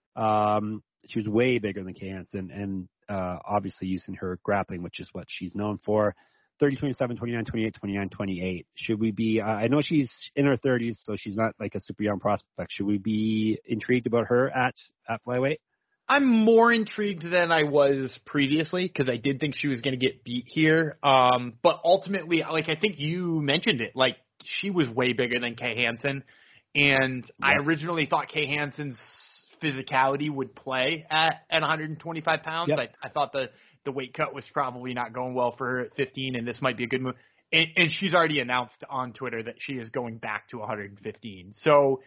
she was way bigger than Kay Hansen, and obviously using her grappling, which is what she's known for. 30-27, 29-28, 29-28. Should we be I know she's in her 30s, so she's not like a super young prospect. Should we be intrigued about her at flyweight? I'm more intrigued than I was previously because I did think she was going to get beat here. But ultimately, I think you mentioned it, she was way bigger than Kay Hansen. And yep. I originally thought Kay Hansen's physicality would play at 125 pounds. Yep. I thought the weight cut was probably not going well for her at 15, and this might be a good move. And she's already announced on Twitter that she is going back to 115. So,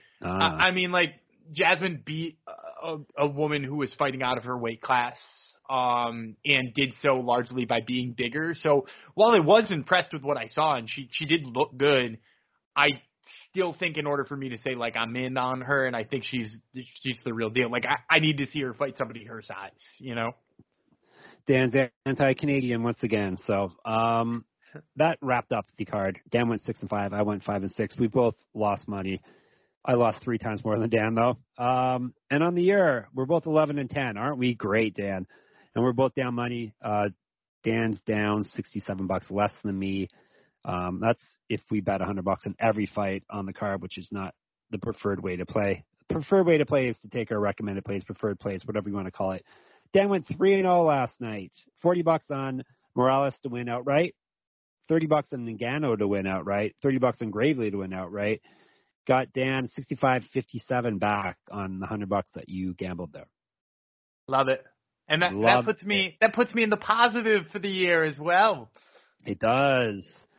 Jasmine beat a woman who was fighting out of her weight class and did so largely by being bigger. So while I was impressed with what I saw and she did look good, I still think in order for me to say, I'm in on her and I think she's the real deal, I need to see her fight somebody her size, Dan's anti-Canadian once again. So that wrapped up the card. Dan went 6-5. I went 5-6. We both lost money. I lost 3 times more than Dan, though. And on the year, we're both 11-10. Aren't we great, Dan? And we're both down money. Dan's down $67 less than me. That's if we bet $100 on every fight on the card, which is not the preferred way to play. The preferred way to play is to take our recommended plays, preferred plays, whatever you want to call it. Dan went 3-0 last night. $40 on Morales to win outright. $30 on Ngannou to win outright. $30 on Gravely to win outright. Got Dan 65.57 back on the $100 that you gambled there. Love it, and that puts me in the positive for the year as well. It does.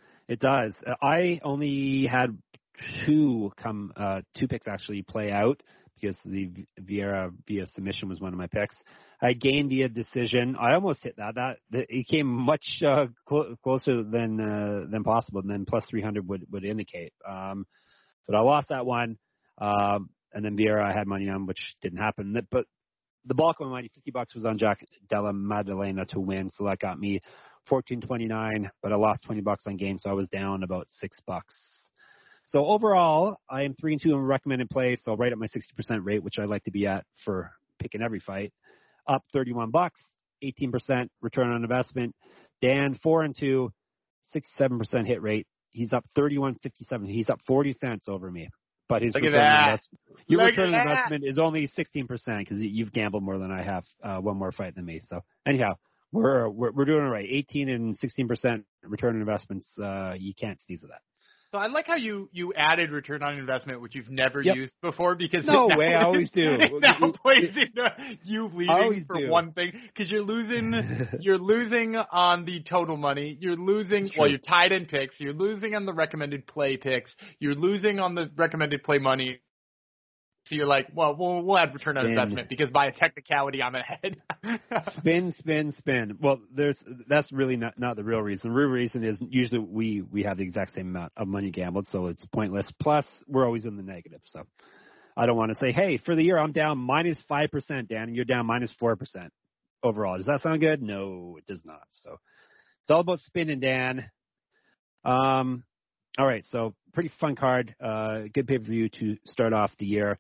I only had two picks actually play out because the Vieira via submission was one of my picks. I gained via decision. I almost hit that. It came much closer than possible, and then plus 300 would indicate. But I lost that one, and then Vieira I had money on, which didn't happen. But the bulk of my money, $50, was on Jack Della Maddalena to win, so that got me $14.29. But I lost $20 on game, so I was down about $6. So overall, I am 3-2 in recommended play, so right at my 60% rate, which I like to be at for picking every fight. Up $31, 18% return on investment. Dan 4-2, 67% hit rate. He's up 31.57. He's up 40 cents over me. But his return on investment is only 16% because you've gambled more than I have, one more fight than me. So anyhow, we're doing it right. 18 and 16% return on investments. You can't sneeze at that. So I like how you added return on investment, which you've never used before, because no way, I always do. It now plays into you leaving for one thing, because you're losing on the total money. You're losing, you're tied in picks. You're losing on the recommended play picks. You're losing on the recommended play money. So you're like, well, we'll add return on investment because by a technicality I'm ahead. Spin. Well, that's really not the real reason. The real reason is usually we have the exact same amount of money gambled, so it's pointless. Plus, we're always in the negative. So I don't want to say, hey, for the year I'm down minus 5%, Dan, and you're down minus 4%. overall. Does that sound good? No, it does not. So it's all about spin and Dan. All right, so pretty fun card. Good pay-per-view to start off the year.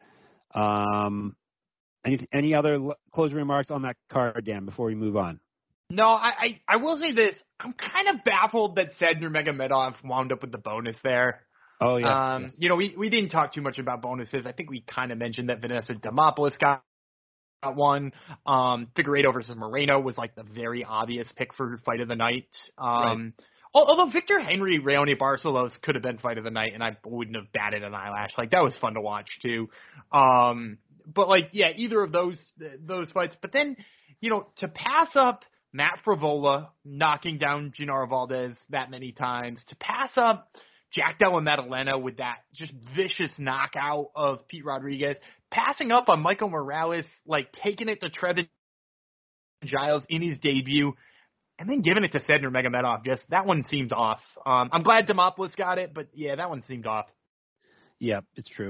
Any other closing remarks on that card, Dan, before we move on? No, I will say this. I'm kind of baffled that Sedner Magomedov wound up with the bonus there. Oh, yes. You know, we didn't talk too much about bonuses. I think we kind of mentioned that Vanessa Demopoulos got one. Figueiredo versus Moreno was like the very obvious pick for fight of the night. Right. Although Victor Henry, Raoni Barcelos could have been fight of the night, and I wouldn't have batted an eyelash. Like, that was fun to watch, too. But, like, yeah, either of those fights. But then, you know, to pass up Matt Frevola knocking down Gennaro Valdez that many times, to pass up Jack Della Maddalena with that just vicious knockout of Pete Rodriguez, passing up on Michael Morales, like, taking it to Trevin Giles in his debut, and then giving it to Sedner Magomedov, just that one seemed off. I'm glad Demopoulos got it, but yeah, that one seemed off. Yeah, it's true.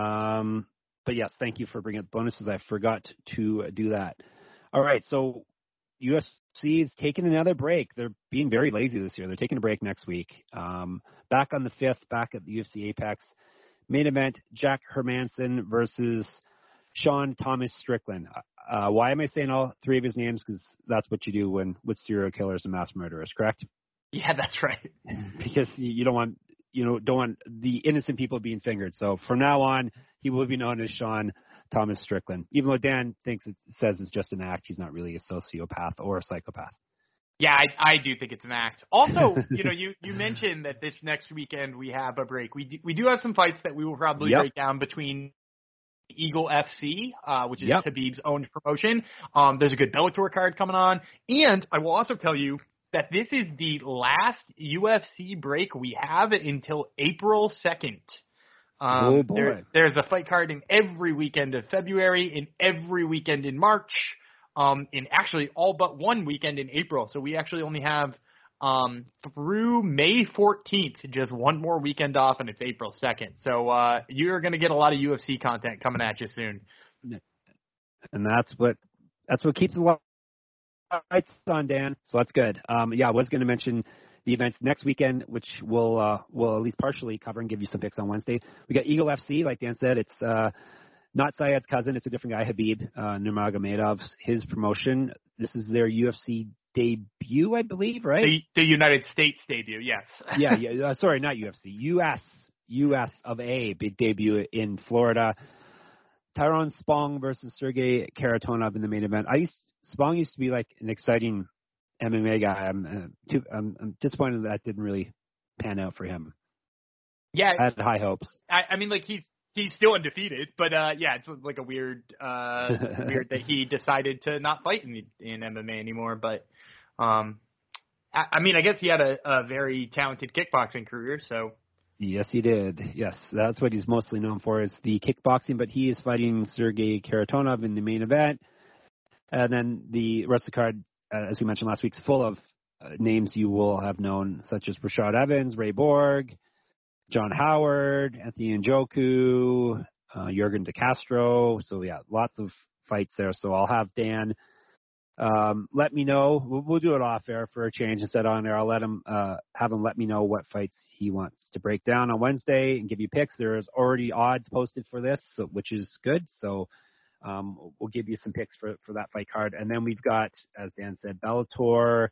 But yes, thank you for bringing up bonuses. I forgot to do that. All right, so UFC is taking another break. They're being very lazy this year. They're taking a break next week. Back on the 5th, back at the UFC Apex. Main event, Jack Hermansson versus Sean Thomas Strickland. Why am I saying all three of his names? Because that's what you do with serial killers and mass murderers, correct? Yeah, that's right. Because you don't want the innocent people being fingered. So from now on, he will be known as Sean Thomas Strickland. Even though Dan says it's just an act, he's not really a sociopath or a psychopath. Yeah, I do think it's an act. Also, you know, you mentioned that this next weekend we have a break. We do have some fights that we will probably break down between Eagle FC, which is Khabib's own promotion. There's a good Bellator card coming on. And I will also tell you that this is the last UFC break we have until April 2nd. Oh, boy. There's a fight card in every weekend of February, in every weekend in March, in actually all but one weekend in April. So we actually only have through May 14th, just one more weekend off, and it's April 2nd. So you're going to get a lot of UFC content coming at you soon. And that's what keeps a lot of lights on, Dan. So that's good. I was going to mention the events next weekend, which we'll at least partially cover and give you some picks on Wednesday. We got Eagle FC, like Dan said. It's not Syed's cousin. It's a different guy, Habib Nurmagomedov's, his promotion. This is their UFC debut, I believe, right? The United States debut, yes. Sorry, not UFC. US of A, big debut in Florida. Tyrone Spong versus Sergey Karatonov in the main event. Spong used to be like an exciting MMA guy. I'm disappointed that didn't really pan out for him. Yeah, I had high hopes. I mean, like he's still undefeated, but it's like a weird that he decided to not fight in MMA anymore. But I mean, I guess he had a very talented kickboxing career. So yes, he did. Yes, that's what he's mostly known for is the kickboxing. But he is fighting Sergey Karatonov in the main event, and then the rest of the card, as we mentioned last week, is full of names you will have known, such as Rashad Evans, Ray Borg, John Howard, Anthony Njoku, Jurgen De Castro. So, yeah, lots of fights there. So I'll have Dan let me know. We'll do it off air for a change instead on air. I'll let him have him let me know what fights he wants to break down on Wednesday and give you picks. There's already odds posted for this, which is good. So we'll give you some picks for that fight card. And then we've got, as Dan said, Bellator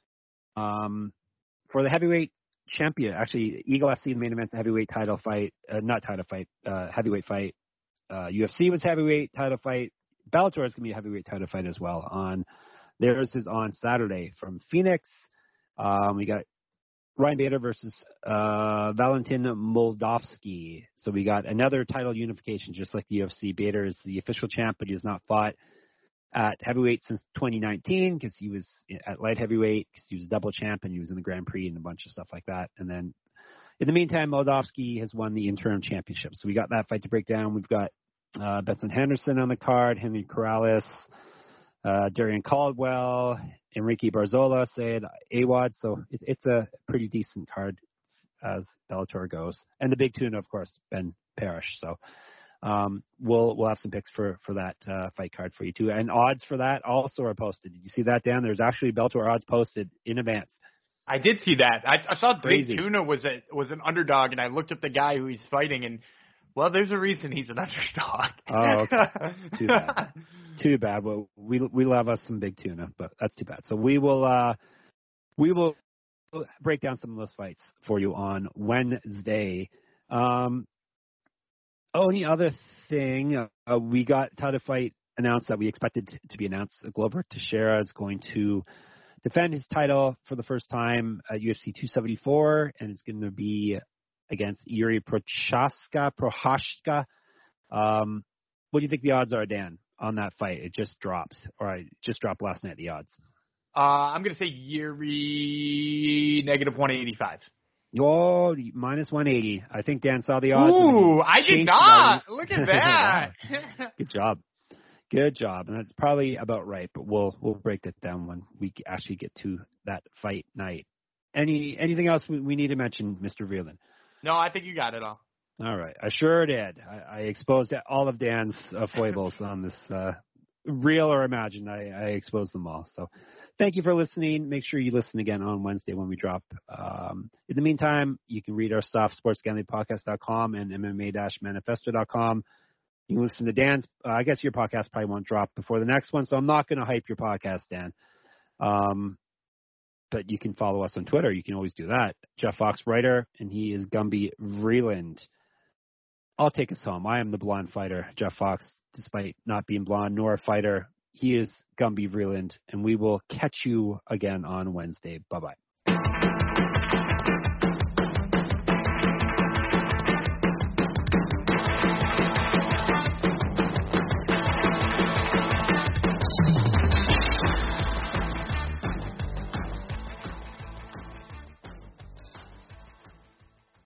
for the heavyweight champion. Actually, Eagle FC, the main event, the heavyweight title fight. Heavyweight fight. UFC was heavyweight title fight. Bellator is going to be a heavyweight title fight as well. Theirs is on Saturday from Phoenix. We got Ryan Bader versus Valentin Moldavsky. So we got another title unification, just like the UFC. Bader is the official champ, but he has not fought at heavyweight since 2019 because he was at light heavyweight because he was a double champ and he was in the Grand Prix and a bunch of stuff like that. And then in the meantime, Moldavsky has won the interim championship. So we got that fight to break down. We've got Benson Henderson on the card, Henry Corrales, Darian Caldwell, Enrique Barzola, Sayed Awad. So it's a pretty decent card as Bellator goes. And the big tuna, of course, Ben Parrish. So We'll have some picks for that fight card for you too, and odds for that also are posted. Did you see that, Dan? There's actually Bellator odds posted in advance. I did see that. I saw Crazy. Big Tuna was an underdog, and I looked at the guy who he's fighting, and well, there's a reason he's an underdog. Oh, okay. Too bad. Well, we love us some Big Tuna, but that's too bad. So we will break down some of those fights for you on Wednesday. Only other thing, we got title fight announced that we expected to be announced. Glover Teixeira is going to defend his title for the first time at UFC 274, and it's going to be against Yuri Prochazka. What do you think the odds are, Dan, on that fight? It just dropped, or it just dropped last night, the odds. I'm going to say Yuri -185. Oh, minus 180. I think Dan saw the odds. Ooh, I did not. Look at that. Good job. Good job. And that's probably about right, but we'll break that down when we actually get to that fight night. Anything else we need to mention, Mr. Vreeland? No, I think you got it all. All right. I sure did. I exposed all of Dan's foibles on this, real or imagined. I exposed them all. So thank you for listening. Make sure you listen again on Wednesday when we drop. In the meantime, you can read our stuff, sportsgamblingpodcast.com and MMA-manifesto.com. You can listen to Dan's. I guess your podcast probably won't drop before the next one, so I'm not going to hype your podcast, Dan. But you can follow us on Twitter. You can always do that. Jeff Fox writer, and he is Gumby Vreeland. I'll take us home. I am the blonde fighter, Jeff Fox, despite not being blonde nor a fighter. He is Gumby Vreeland, and we will catch you again on Wednesday. Bye-bye.